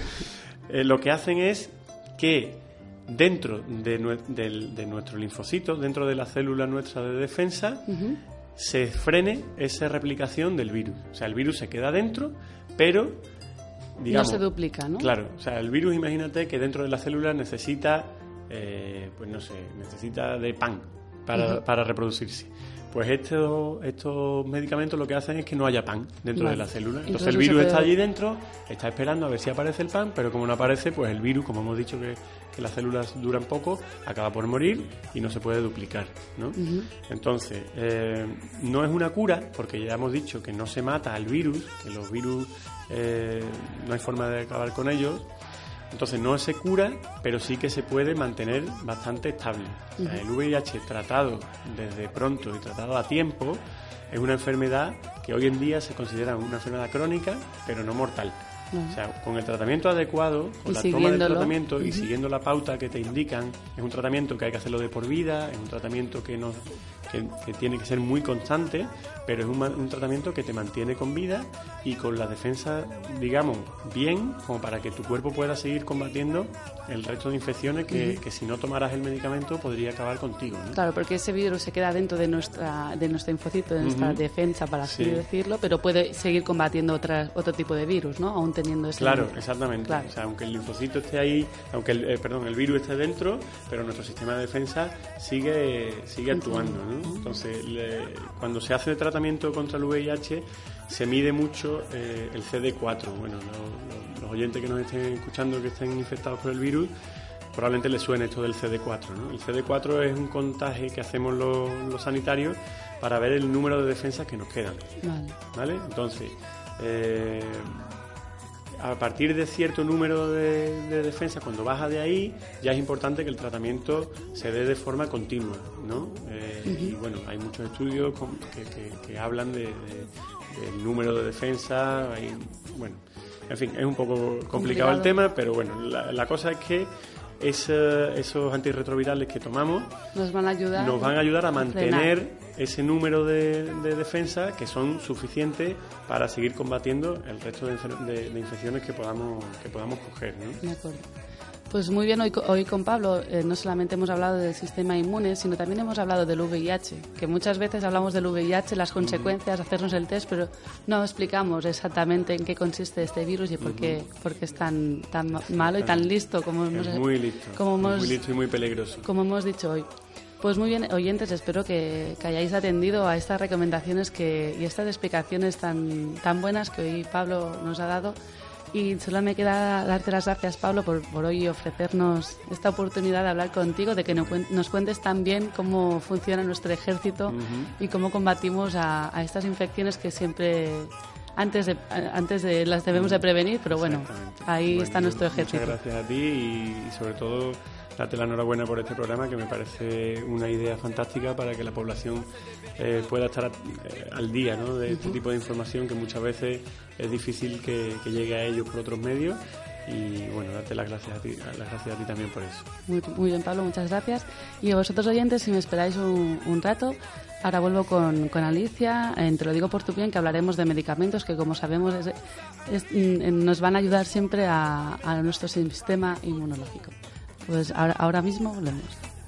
eh, lo que hacen es que dentro de, de, de nuestro linfocito, dentro de la célula nuestra de defensa, uh-huh. se frene esa replicación del virus. O sea, el virus se queda dentro, pero, digamos... No se duplica, ¿no? Claro. O sea, el virus, imagínate que dentro de la célula necesita, eh, pues no sé, necesita de pan para, uh-huh. para reproducirse. Pues estos, estos medicamentos lo que hacen es que no haya pan dentro vale. de la célula. Entonces, Entonces el virus puede... está allí dentro, está esperando a ver si aparece el pan, pero como no aparece, pues el virus, como hemos dicho que, que las células duran poco, acaba por morir y no se puede duplicar, ¿no? Uh-huh. Entonces, eh, no es una cura, porque ya hemos dicho que no se mata al virus, que los virus eh, no hay forma de acabar con ellos. Entonces no se cura, pero sí que se puede mantener bastante estable. O sea, el V I H tratado desde pronto y tratado a tiempo es una enfermedad que hoy en día se considera una enfermedad crónica, pero no mortal. Uh-huh. O sea, con el tratamiento adecuado, con y la toma del tratamiento uh-huh. y siguiendo la pauta que te indican, es un tratamiento que hay que hacerlo de por vida, es un tratamiento que no que, que tiene que ser muy constante, pero es un, un tratamiento que te mantiene con vida y con la defensa, digamos, bien, como para que tu cuerpo pueda seguir combatiendo el resto de infecciones que, uh-huh. que si no tomaras el medicamento podría acabar contigo, ¿no? Claro, porque ese virus se queda dentro de nuestra de nuestro linfocito, de nuestra uh-huh. defensa, para así sí. decirlo, pero puede seguir combatiendo otras, otro tipo de virus, ¿no? Aún teniendo ese Claro, virus. exactamente. Claro. O sea, aunque el linfocito esté ahí, aunque el, eh, perdón, el virus esté dentro, pero nuestro sistema de defensa sigue sigue actuando, ¿no? Entonces, le, cuando se hace el tratamiento contra el V I H, se mide mucho eh, el C D cuatro. Bueno, lo, lo, los oyentes que nos estén escuchando que estén infectados por el virus, probablemente les suene esto del C D cuatro, ¿no? El C D cuatro es un contaje que hacemos los, los sanitarios para ver el número de defensas que nos quedan. Vale. ¿Vale? Entonces, eh, a partir de cierto número de, de defensas, cuando baja de ahí, ya es importante que el tratamiento se dé de forma continua, ¿no? Eh, uh-huh. Y bueno, hay muchos estudios con, que, que, que hablan de, de, del número de defensas, hay, bueno, en fin, es un poco complicado, complicado. el tema, pero bueno, la, la cosa es que Ese, esos antirretrovirales que tomamos nos van a ayudar, nos van a, ayudar a mantener frenar. ese número de, de defensas que son suficientes para seguir combatiendo el resto de, de, de infecciones que podamos que podamos coger, ¿no? De acuerdo. Pues muy bien, hoy, hoy con Pablo eh, no solamente hemos hablado del sistema inmune, sino también hemos hablado del V I H, que muchas veces hablamos del V I H, las consecuencias, uh-huh. hacernos el test, pero no explicamos exactamente en qué consiste este virus y por qué, uh-huh. por qué es tan, tan malo y tan listo como hemos, es muy listo, como hemos, muy listo y muy peligroso. Como hemos dicho hoy. Pues muy bien, oyentes, espero que, que hayáis atendido a estas recomendaciones que, y estas explicaciones tan, tan buenas que hoy Pablo nos ha dado. Y solo me queda darte las gracias, Pablo, por, por hoy ofrecernos esta oportunidad de hablar contigo, de que nos cuentes tan bien cómo funciona nuestro ejército uh-huh. y cómo combatimos a, a estas infecciones que siempre antes de, antes de las debemos de prevenir, pero bueno, ahí bueno, está nuestro ejército. Muchas gracias a ti y, y sobre todo darte la enhorabuena por este programa, que me parece una idea fantástica para que la población eh, pueda estar eh, al día, ¿no?, de este uh-huh. tipo de información que muchas veces es difícil que, que llegue a ellos por otros medios. Y bueno, darte las gracias a ti, las gracias a ti también por eso. Muy, muy bien, Pablo, muchas gracias. Y a vosotros, oyentes, si me esperáis un, un rato, ahora vuelvo con, con Alicia, eh, te lo digo por tu bien, que hablaremos de medicamentos que, como sabemos, es, es, nos van a ayudar siempre a, a nuestro sistema inmunológico. Pues ahora, ahora mismo volvemos.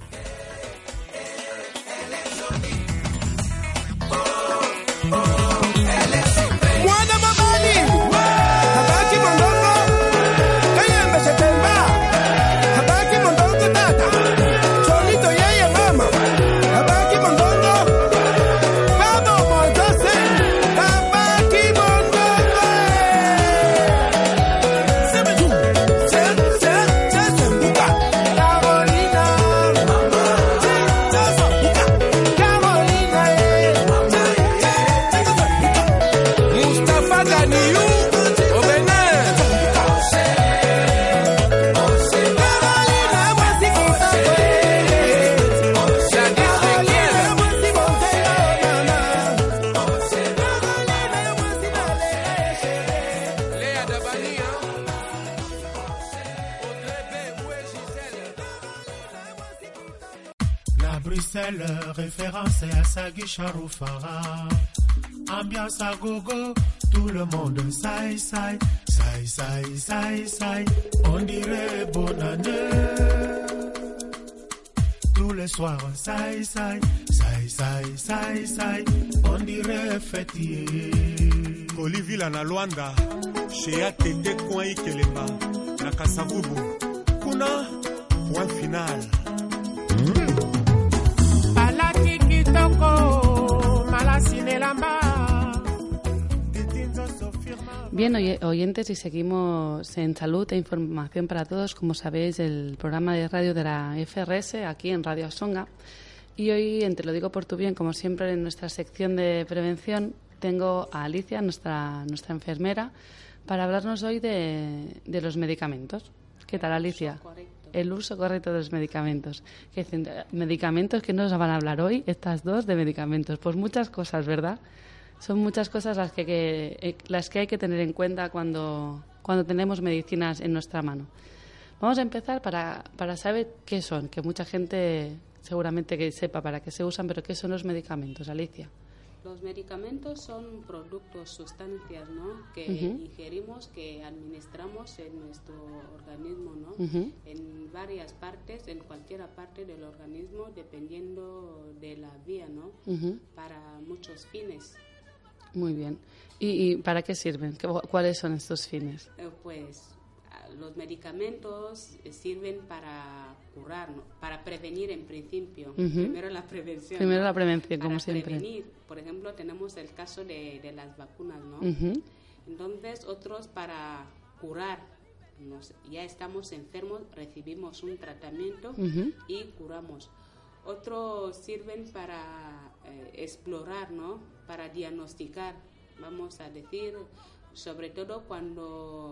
Référence à Sagui Charoufara. Ambiance à gogo, tout le monde saï saï, saï saï saï saï. On dirait bonne année. Tous les soirs saï saï, saï saï saï saï. On dirait fêtier. Olivila na Luanda, chez Atende Kouai Kelema, na Kasavubu. Kuna, point final. Bien, oyentes, y seguimos en Salud e Información para Todos, como sabéis, el programa de radio de la F R S, aquí en Radio Songa. Y hoy, en Te lo digo por tu bien, como siempre, en nuestra sección de prevención, tengo a Alicia, nuestra, nuestra enfermera, para hablarnos hoy de, de los medicamentos. ¿Qué tal, Alicia? El uso correcto de los medicamentos. ¿Qué dicen? ¿Medicamentos? ¿Qué nos van a hablar hoy estas dos de medicamentos? Pues muchas cosas, ¿verdad? Son muchas cosas las que, que, las que hay que tener en cuenta cuando, cuando tenemos medicinas en nuestra mano. Vamos a empezar para, para saber qué son, que mucha gente seguramente que sepa para qué se usan, pero ¿qué son los medicamentos, Alicia? Los medicamentos son productos, sustancias, ¿no?, que uh-huh. ingerimos, que administramos en nuestro organismo, ¿no? Uh-huh. En varias partes, en cualquier parte del organismo, dependiendo de la vía, ¿no? Uh-huh. Para muchos fines. Muy bien. ¿Y, y para qué sirven? ¿Cuáles son estos fines? Eh, pues los medicamentos sirven para curar, ¿no?, para prevenir en principio. Uh-huh. Primero la prevención. Primero ¿no? la prevención, para como siempre. Para prevenir, por ejemplo, tenemos el caso de, de las vacunas, ¿no? Uh-huh. Entonces, otros para curar. Nos, ya estamos enfermos, recibimos un tratamiento uh-huh. y curamos. Otros sirven para eh, explorar, ¿no?, para diagnosticar, vamos a decir, sobre todo cuando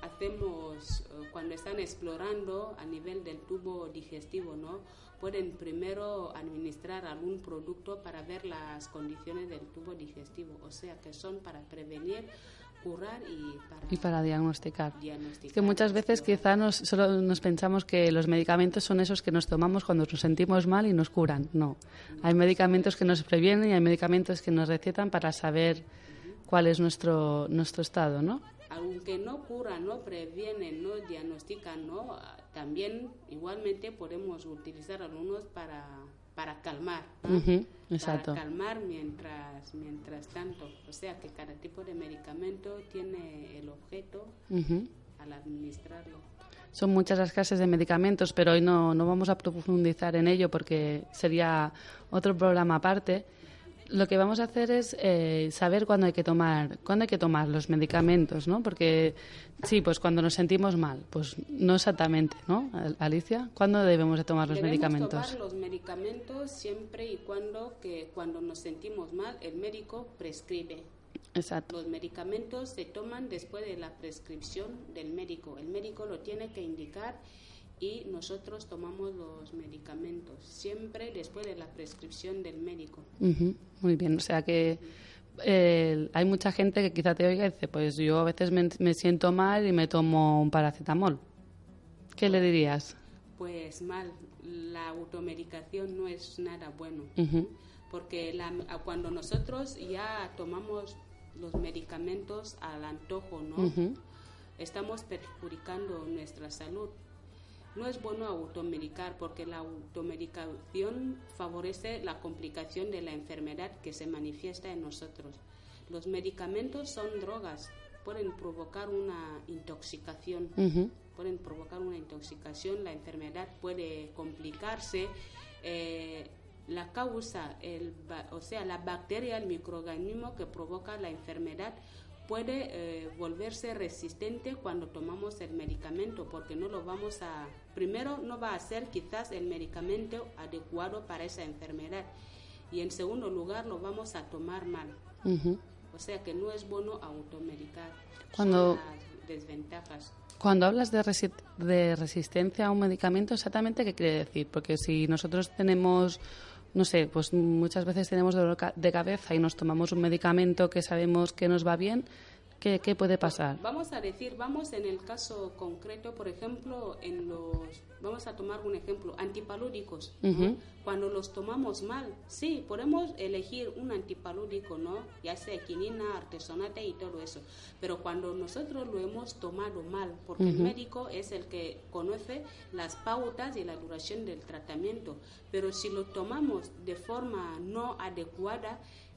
hacemos, uh, cuando están explorando a nivel del tubo digestivo, ¿no? Pueden primero administrar algún producto para ver las condiciones del tubo digestivo, o sea que son para prevenir, curar y para, y para diagnosticar. diagnosticar. Es que muchas veces quizá nos, solo nos pensamos que los medicamentos son esos que nos tomamos cuando nos sentimos mal y nos curan. No, hay medicamentos que nos previenen y hay medicamentos que nos recetan para saber cuál es nuestro nuestro estado, ¿no? Aunque no curan, no previenen, no diagnostican, ¿no? También igualmente podemos utilizar algunos para para calmar, ¿no? Uh-huh, exacto. Para calmar mientras mientras tanto, o sea que cada tipo de medicamento tiene el objeto uh-huh. al administrarlo. Son muchas las clases de medicamentos, pero hoy no no vamos a profundizar en ello porque sería otro programa aparte. Lo que vamos a hacer es eh, saber cuándo hay que tomar cuándo hay que tomar los medicamentos, ¿no? Porque sí, pues cuando nos sentimos mal, pues no exactamente, ¿no? Alicia, ¿cuándo debemos de tomar los debemos medicamentos? Debemos tomar los medicamentos siempre y cuando que cuando nos sentimos mal el médico prescribe. Exacto. Los medicamentos se toman después de la prescripción del médico. El médico lo tiene que indicar y nosotros tomamos los medicamentos siempre después de la prescripción del médico. Uh-huh. Muy bien, o sea que eh, hay mucha gente que quizá te oiga y dice, pues yo a veces me, me siento mal y me tomo un paracetamol. ¿Qué le dirías? Pues mal, la automedicación no es nada bueno, uh-huh. porque la, cuando nosotros ya tomamos los medicamentos al antojo, ¿no? Uh-huh. Estamos perjudicando nuestra salud. No es bueno automedicar porque la automedicación favorece la complicación de la enfermedad que se manifiesta en nosotros. Los medicamentos son drogas, pueden provocar una intoxicación, uh-huh. pueden provocar una intoxicación, la enfermedad puede complicarse. Eh, la causa, el, o sea, la bacteria, el microorganismo que provoca la enfermedad puede eh, volverse resistente cuando tomamos el medicamento, porque no lo vamos a, primero no va a ser quizás el medicamento adecuado para esa enfermedad y en segundo lugar lo vamos a tomar mal. Uh-huh. O sea que no es bueno automedicar. Cuando, son las desventajas. Cuando hablas de, resi- de resistencia a un medicamento, ¿exactamente qué quiere decir? Porque si nosotros tenemos, no sé, pues muchas veces tenemos dolor de cabeza y nos tomamos un medicamento que sabemos que nos va bien, ¿qué, qué puede pasar? Vamos a decir, vamos en el caso concreto, por ejemplo, en los, vamos a tomar un ejemplo, antipalúdicos, ¿no? Uh-huh. Cuando los tomamos mal, sí, podemos elegir un antipalúdico, ¿no? Ya sea quinina, artesonate y todo eso, pero cuando nosotros lo hemos tomado mal, porque uh-huh. el médico es el que conoce las pautas y la duración del tratamiento, pero si lo tomamos de forma no adecuada,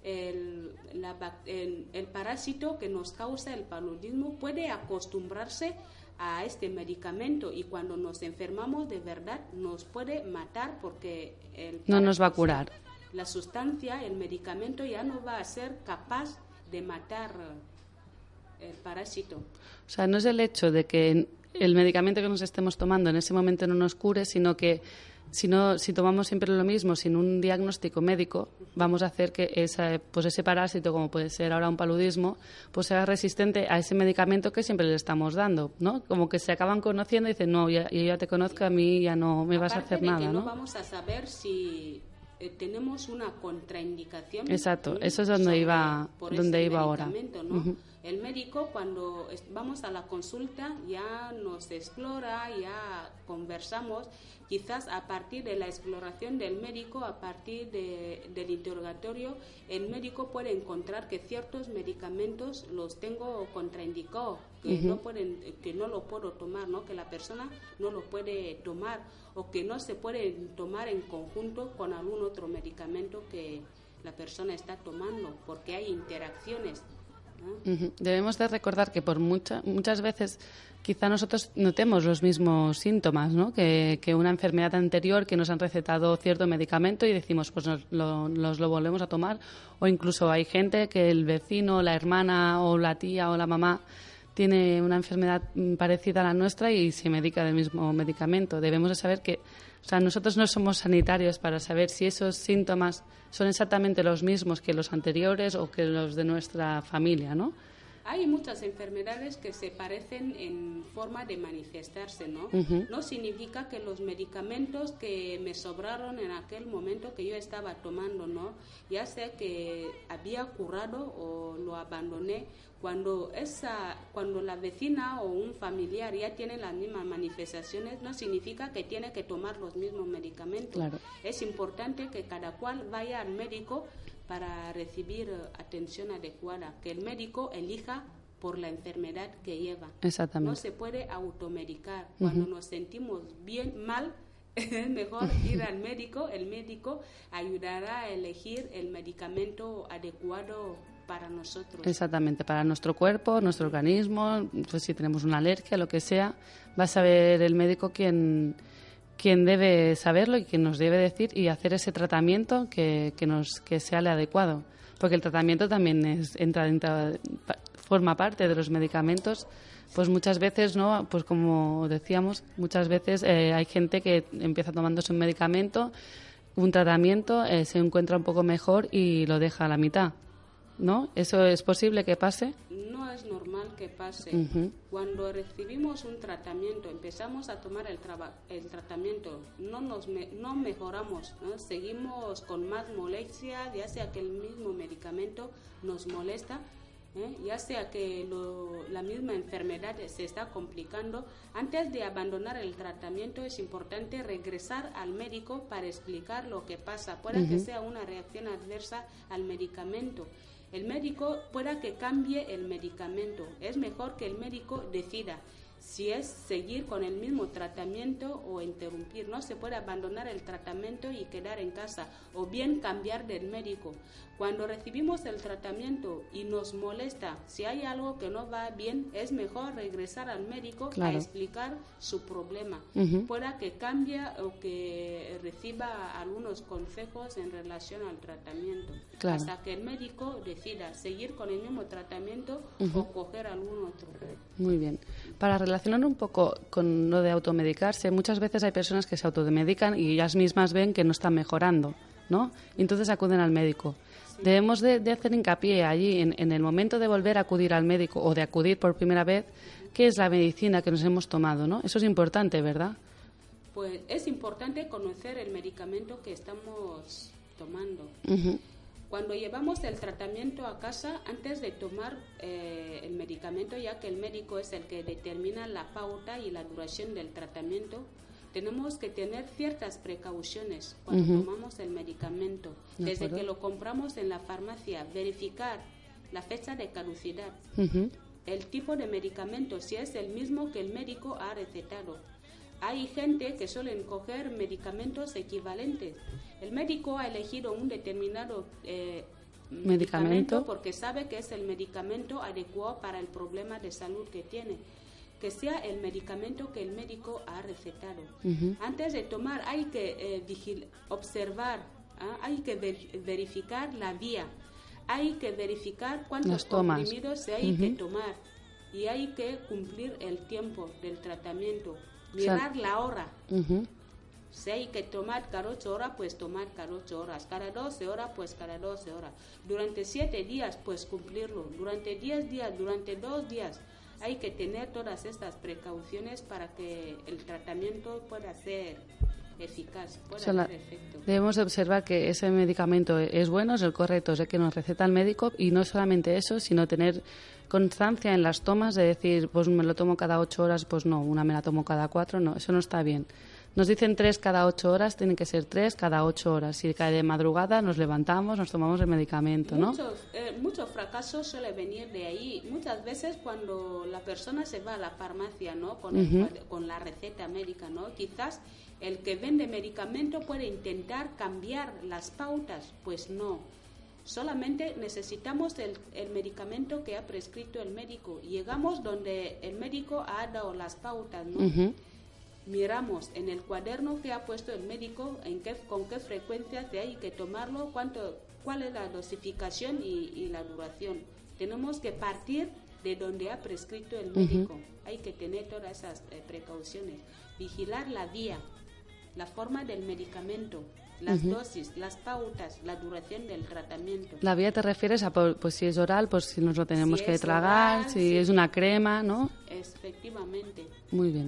el, la, el, el parásito que nos causa el paludismo puede acostumbrarse a este medicamento y cuando nos enfermamos de verdad nos puede matar porque el no nos va a curar. La sustancia, el medicamento ya no va a ser capaz de matar el parásito. O sea, no es el hecho de que el medicamento que nos estemos tomando en ese momento no nos cure, sino que si, no, si tomamos siempre lo mismo sin un diagnóstico médico, vamos a hacer que esa, pues ese parásito, como puede ser ahora un paludismo, pues sea resistente a ese medicamento que siempre le estamos dando, ¿no? Como que se acaban conociendo y dicen, no, ya, yo ya te conozco, a mí ya no me vas a hacer de nada, que no, ¿no? Vamos a saber si eh, tenemos una contraindicación. Exacto, eso es donde iba, donde iba ahora. ¿No? Uh-huh. El médico, cuando vamos a la consulta, ya nos explora, ya conversamos. Quizás a partir de la exploración del médico, a partir de, del interrogatorio, el médico puede encontrar que ciertos medicamentos los tengo contraindicados, que, uh-huh. no pueden, que no lo puedo tomar, ¿no? Que la persona no lo puede tomar o que no se puede tomar en conjunto con algún otro medicamento que la persona está tomando, porque hay interacciones. Uh-huh. Debemos de recordar que por mucha, muchas veces quizá nosotros notemos los mismos síntomas, ¿no? que, que una enfermedad anterior, que nos han recetado cierto medicamento y decimos pues nos lo, nos lo volvemos a tomar, o incluso hay gente que el vecino, la hermana o la tía o la mamá tiene una enfermedad parecida a la nuestra y se medica del mismo medicamento. Debemos de saber que, o sea, nosotros no somos sanitarios para saber si esos síntomas son exactamente los mismos que los anteriores o que los de nuestra familia, ¿no? Hay muchas enfermedades que se parecen en forma de manifestarse, ¿no? Uh-huh. No significa que los medicamentos que me sobraron en aquel momento que yo estaba tomando, ¿no? Ya sea que había curado o lo abandoné. Cuando esa, cuando la vecina o un familiar ya tiene las mismas manifestaciones, no significa que tiene que tomar los mismos medicamentos. Claro. Es importante que cada cual vaya al médico para recibir uh, atención adecuada, que el médico elija por la enfermedad que lleva. Exactamente. No se puede automedicar. Cuando uh-huh. nos sentimos bien, mal, es mejor ir al médico. El médico ayudará a elegir el medicamento adecuado para nosotros. Exactamente, para nuestro cuerpo, nuestro organismo, pues si tenemos una alergia, lo que sea, va a saber el médico quién... quien debe saberlo y quien nos debe decir y hacer ese tratamiento que, que nos que sea el adecuado, porque el tratamiento también es entra, entra forma parte de los medicamentos. Pues muchas veces, no, pues como decíamos, muchas veces eh, hay gente que empieza tomándose un medicamento, un tratamiento, eh, se encuentra un poco mejor y lo deja a la mitad, ¿no? ¿Eso es posible que pase? No es normal que pase. Uh-huh. Cuando recibimos un tratamiento, empezamos a tomar el, traba, el tratamiento, no nos me, no mejoramos, ¿no? Seguimos con más molestia, ya sea que el mismo medicamento nos molesta, ¿eh? Ya sea que lo, la misma enfermedad se está complicando. Antes de abandonar el tratamiento es importante regresar al médico para explicar lo que pasa. Puede uh-huh. que sea una reacción adversa al medicamento. El médico pueda que cambie el medicamento. Es mejor que el médico decida si es seguir con el mismo tratamiento o interrumpir. No se puede abandonar el tratamiento y quedar en casa, o bien cambiar del médico. Cuando recibimos el tratamiento y nos molesta, si hay algo que no va bien, es mejor regresar al médico claro. a explicar su problema. Uh-huh. Pueda que cambie o que reciba algunos consejos en relación al tratamiento. Claro. Hasta que el médico decida seguir con el mismo tratamiento uh-huh. o coger algún otro. Muy bien. Para relacionar un poco con lo de automedicarse, muchas veces hay personas que se automedican y ellas mismas ven que no están mejorando, ¿no? Y entonces acuden al médico. Sí. Debemos de, de hacer hincapié allí, en, en el momento de volver a acudir al médico o de acudir por primera vez, qué es la medicina que nos hemos tomado, ¿no? Eso es importante, ¿verdad? Pues es importante conocer el medicamento que estamos tomando. Uh-huh. Cuando llevamos el tratamiento a casa, antes de tomar eh, el medicamento, ya que el médico es el que determina la pauta y la duración del tratamiento, tenemos que tener ciertas precauciones cuando uh-huh. tomamos el medicamento. Desde que lo compramos en la farmacia, verificar la fecha de caducidad, uh-huh. el tipo de medicamento, si es el mismo que el médico ha recetado. Hay gente que suelen coger medicamentos equivalentes. El médico ha elegido un determinado eh, medicamento. medicamento porque sabe que es el medicamento adecuado para el problema de salud que tiene. Que sea el medicamento que el médico ha recetado. Uh-huh. Antes de tomar hay que eh, vigil- observar, ¿eh? hay que ver- verificar la vía, hay que verificar cuántos comprimidos se hay uh-huh. que tomar y hay que cumplir el tiempo del tratamiento. Mirar o sea, la hora. Uh-huh. Si hay que tomar cada ocho horas, pues tomar cada ocho horas. Cada doce horas, pues cada doce horas. Durante siete días, pues cumplirlo. Durante diez días, durante dos días. Hay que tener todas estas precauciones para que el tratamiento pueda ser eficaz, pueda o sea, la, dar efecto. Debemos observar que ese medicamento es bueno, es el correcto, es el que nos receta el médico, y no solamente eso, sino tener constancia en las tomas de decir, pues me lo tomo cada ocho horas, pues no, una me la tomo cada cuatro, no, eso no está bien. Nos dicen tres cada ocho horas, tienen que ser tres cada ocho horas. Si cae de madrugada, nos levantamos, nos tomamos el medicamento, ¿no? Muchos, eh, muchos fracasos suele venir de ahí. Muchas veces cuando la persona se va a la farmacia, ¿no? Con, el, uh-huh. con la receta médica, ¿no? Quizás el que vende medicamento puede intentar cambiar las pautas, pues no. Solamente necesitamos el, el medicamento que ha prescrito el médico. Llegamos donde el médico ha dado las pautas, ¿no? Uh-huh. Miramos en el cuaderno que ha puesto el médico, en qué, con qué frecuencia se hay que tomarlo, cuánto, cuál es la dosificación y, y la duración. Tenemos que partir de donde ha prescrito el médico. Uh-huh. Hay que tener todas esas eh, precauciones. Vigilar la vía, la forma del medicamento. las Uh-huh. dosis, las pautas, la duración del tratamiento. La vía te refieres a, pues si es oral, pues si nos lo tenemos Si que es tragar, oral, si sí. es una crema, ¿no? Efectivamente. Muy bien.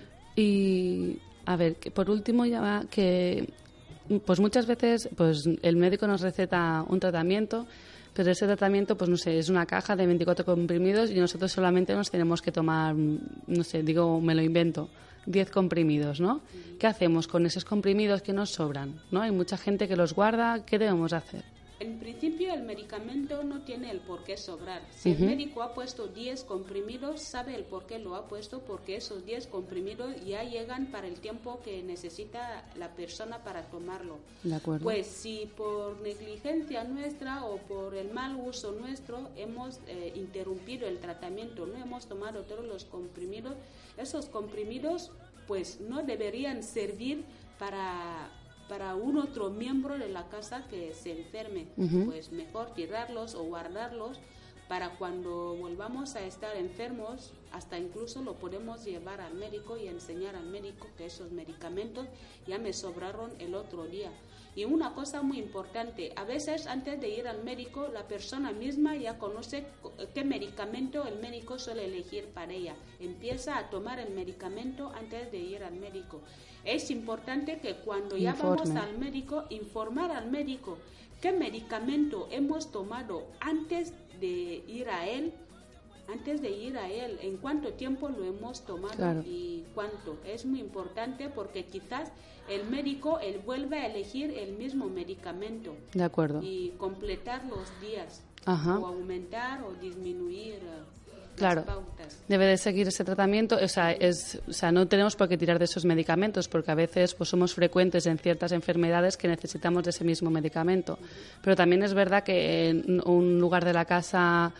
Y a ver, que por último ya va, que pues muchas veces pues el médico nos receta un tratamiento, pero ese tratamiento pues no sé, es una caja de veinticuatro comprimidos y nosotros solamente nos tenemos que tomar, no sé, digo, me lo invento, diez comprimidos, ¿no? ¿Qué hacemos con esos comprimidos que nos sobran? ¿No? Hay mucha gente que los guarda, ¿qué debemos hacer? En principio el medicamento no tiene el por qué sobrar. Si Uh-huh. el médico ha puesto diez comprimidos, sabe el por qué lo ha puesto, porque esos diez comprimidos ya llegan para el tiempo que necesita la persona para tomarlo. De acuerdo. Pues si por negligencia nuestra o por el mal uso nuestro hemos eh, interrumpido el tratamiento, no hemos tomado todos los comprimidos, esos comprimidos pues no deberían servir para... para un otro miembro de la casa que se enferme. Uh-huh. Pues mejor tirarlos o guardarlos para cuando volvamos a estar enfermos, hasta incluso lo podemos llevar al médico y enseñar al médico que esos medicamentos ya me sobraron el otro día. Y una cosa muy importante, a veces antes de ir al médico la persona misma ya conoce qué medicamento el médico suele elegir para ella. Empieza a tomar el medicamento antes de ir al médico. Es importante que cuando ya Informe. vamos al médico, informar al médico qué medicamento hemos tomado antes de ir a él, antes de ir a él, en cuánto tiempo lo hemos tomado Claro. y cuánto. Es muy importante porque quizás el médico él vuelve a elegir el mismo medicamento De acuerdo. y completar los días Ajá. o aumentar o disminuir uh, Claro. las pautas. Debe de seguir ese tratamiento, o sea, es, o sea, no tenemos por qué tirar de esos medicamentos porque a veces pues somos frecuentes en ciertas enfermedades que necesitamos de ese mismo medicamento. Pero también es verdad que en un lugar de la casa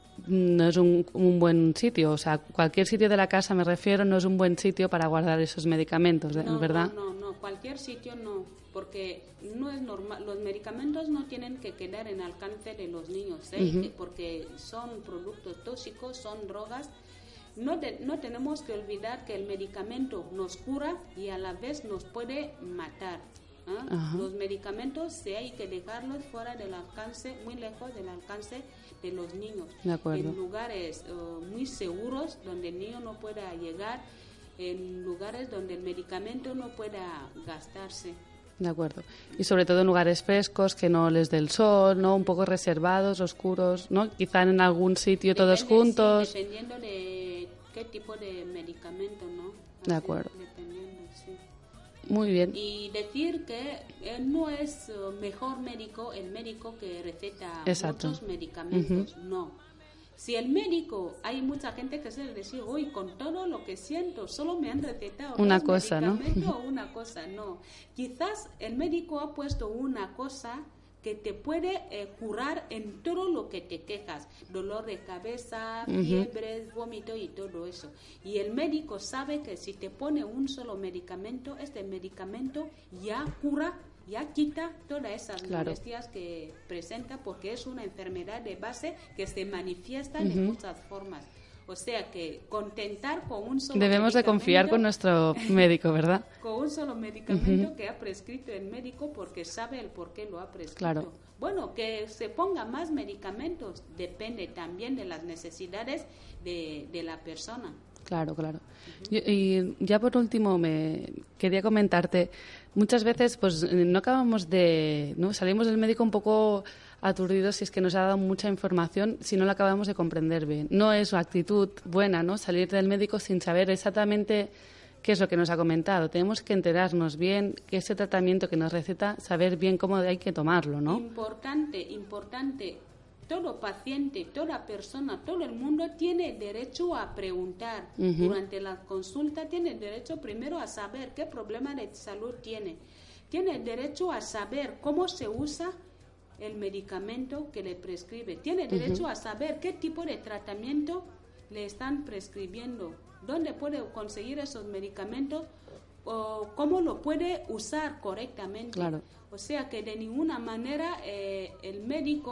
no es un, un buen sitio, o sea, cualquier sitio de la casa, me refiero, no es un buen sitio para guardar esos medicamentos, No, ¿verdad? No, no, no, cualquier sitio no, porque no es normal, los medicamentos no tienen que quedar en alcance de los niños, ¿eh? Ujú. Que- porque son productos tóxicos, son drogas. No, de- no tenemos que olvidar que el medicamento nos cura y a la vez nos puede matar. ¿Ah? Ajá. Los medicamentos sí hay que dejarlos fuera del alcance, muy lejos del alcance de los niños. De acuerdo. En lugares eh, muy seguros donde el niño no pueda llegar, en lugares donde el medicamento no pueda gastarse. De acuerdo. Y sobre todo en lugares frescos, que no les dé el sol, ¿no? Un poco reservados, oscuros, ¿no? Quizá en algún sitio todos Depende, juntos. sí, dependiendo de qué tipo de medicamento, ¿no? De acuerdo. Dependiendo, sí. Muy bien. Y decir que eh, no es eh, mejor médico el médico que receta Exacto. muchos medicamentos, no. Si el médico, hay mucha gente que suele decir, uy, con todo lo que siento, solo me han recetado Una dos cosa, ¿no? medicamentos o una cosa, no. Quizás el médico ha puesto una cosa que te puede eh, curar en todo lo que te quejas, dolor de cabeza, Ujú. fiebres, vómito y todo eso. Y el médico sabe que si te pone un solo medicamento, este medicamento ya cura, ya quita todas esas Claro. molestias que presenta, porque es una enfermedad de base que se manifiesta de Ujú. muchas formas. O sea que contentar con un solo Debemos de confiar con medicamento- nuestro médico, ¿verdad? con un solo medicamento que ha prescrito el médico porque sabe el por qué lo ha prescrito. Claro. Bueno, que se ponga más medicamentos depende también de las necesidades de, de la persona. Claro, claro. Y, y ya por último me quería comentarte, muchas veces pues no acabamos de, ¿no? Salimos del médico un poco aturdidos si es que nos ha dado mucha información, si no la acabamos de comprender bien. No es una actitud buena, ¿no? Salir del médico sin saber exactamente qué es lo que nos ha comentado. Tenemos que enterarnos bien que ese tratamiento que nos receta, saber bien cómo hay que tomarlo, ¿no? Importante, importante. Todo paciente, toda persona, todo el mundo tiene derecho a preguntar. Ujú. Durante la consulta tiene derecho primero a saber qué problema de salud tiene. Tiene derecho a saber cómo se usa el medicamento que le prescribe. Tiene derecho Ujú. a saber qué tipo de tratamiento le están prescribiendo, dónde puede conseguir esos medicamentos o cómo lo puede usar correctamente. Claro. O sea que de ninguna manera eh, el médico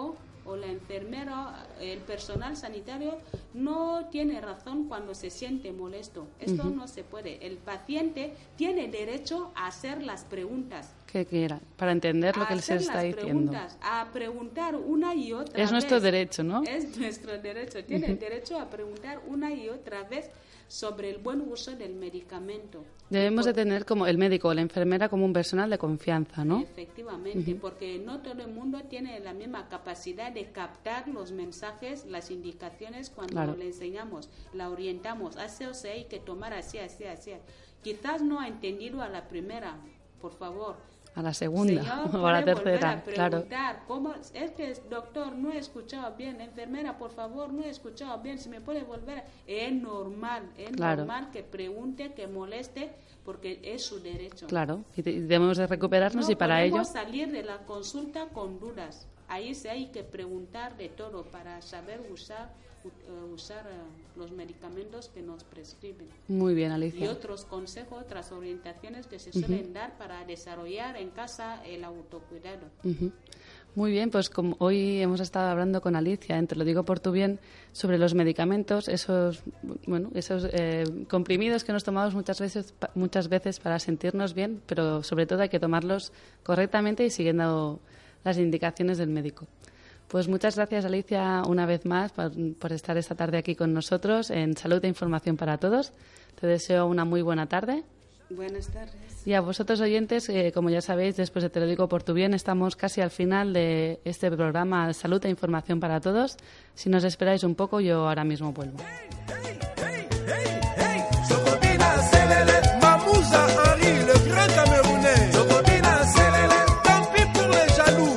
o la enfermera, el personal sanitario no tiene razón cuando se siente molesto. Esto uh-huh. no se puede. El paciente tiene derecho a hacer las preguntas. Que quiera, para entender lo que se está diciendo. A preguntar una y otra vez. Es nuestro derecho, ¿no? Es nuestro derecho. Tiene uh-huh. el derecho a preguntar una y otra vez sobre el buen uso del medicamento. Debemos de tener como el médico o la enfermera como un personal de confianza, ¿no? Efectivamente, uh-huh. porque no todo el mundo tiene la misma capacidad de captar los mensajes, las indicaciones cuando claro. le enseñamos, la orientamos, así o sea, hay que tomar así, así, así. Quizás no ha entendido a la primera, por favor. A la segunda Señor, o a la tercera, a claro. ¿Cómo? Es que, doctor, no he escuchado bien. Enfermera, por favor, no he escuchado bien. Si me puede volver a... Es normal, es claro. normal que pregunte, que moleste, porque es su derecho. Claro, y debemos de recuperarnos no y para ello... No podemos salir de la consulta con dudas. Ahí sí hay que preguntar de todo para saber usar... usar uh, los medicamentos que nos prescriben. Muy bien, Alicia. Y otros consejos, otras orientaciones que se suelen uh-huh. dar para desarrollar en casa el autocuidado. Uh-huh. Muy bien, pues como hoy hemos estado hablando con Alicia, te lo digo por tu bien, sobre los medicamentos, esos bueno, esos eh, comprimidos que nos tomamos muchas veces, muchas veces para sentirnos bien, pero sobre todo hay que tomarlos correctamente y siguiendo las indicaciones del médico. Pues muchas gracias, Alicia, una vez más por, por estar esta tarde aquí con nosotros en Salud e Información para Todos. Te deseo una muy buena tarde. Buenas tardes. Y a vosotros, oyentes, eh, como ya sabéis, después de Te lo digo por tu bien, estamos casi al final de este programa Salud e Información para Todos. Si nos esperáis un poco, yo ahora mismo vuelvo. Hey, hey, hey, hey, hey. Socotina, Selele, Mamouza, Henri, le gran Camerounais. Socotina, Selele, tant pis pour les jaloux.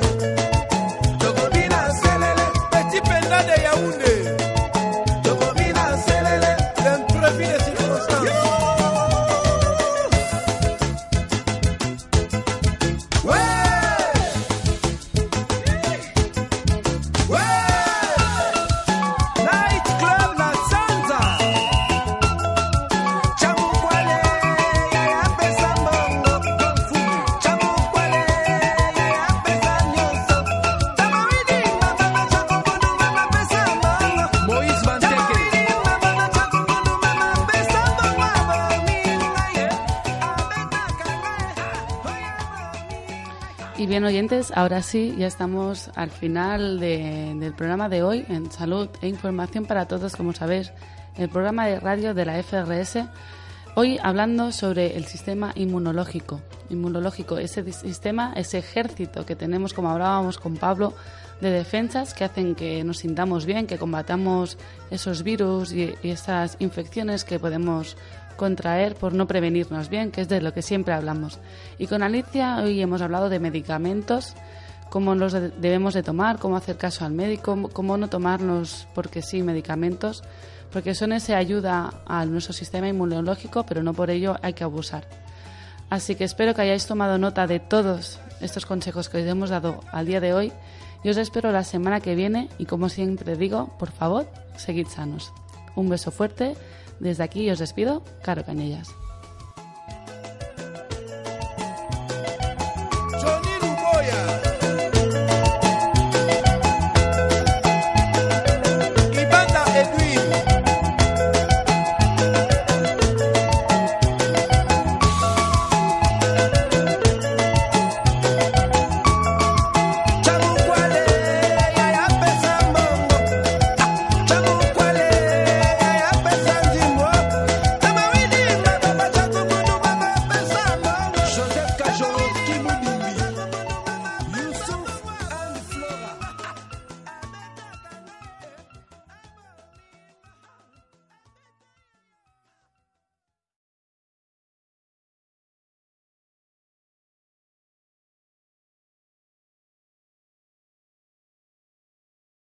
De Yaoundé, Tocomina, Selele, l'imprévu des circonstances. Ouais, ouais, Night Club La Sanza, Chamukwale, Apesa Mongo, Gonfu, Chamukwale, Apesa Nyonso, Tamawidi, Mama Chakobodu. Y bien, oyentes, ahora sí, ya estamos al final de, del programa de hoy en Salud e Información para Todos, como sabéis, el programa de radio de la F R S. Hoy hablando sobre el sistema inmunológico, inmunológico, ese sistema, ese ejército que tenemos, como hablábamos con Pablo, de defensas que hacen que nos sintamos bien, que combatamos esos virus y, y esas infecciones que podemos contraer por no prevenirnos bien, que es de lo que siempre hablamos. Y con Alicia hoy hemos hablado de medicamentos, cómo los de, debemos de tomar, cómo hacer caso al médico, cómo no tomarnos porque sí medicamentos, porque son esa ayuda a nuestro sistema inmunológico, pero no por ello hay que abusar. Así que espero que hayáis tomado nota de todos estos consejos que os hemos dado al día de hoy y os espero la semana que viene y, como siempre digo, por favor, seguid sanos. Un beso fuerte. Desde aquí os despido, Caro Cañellas.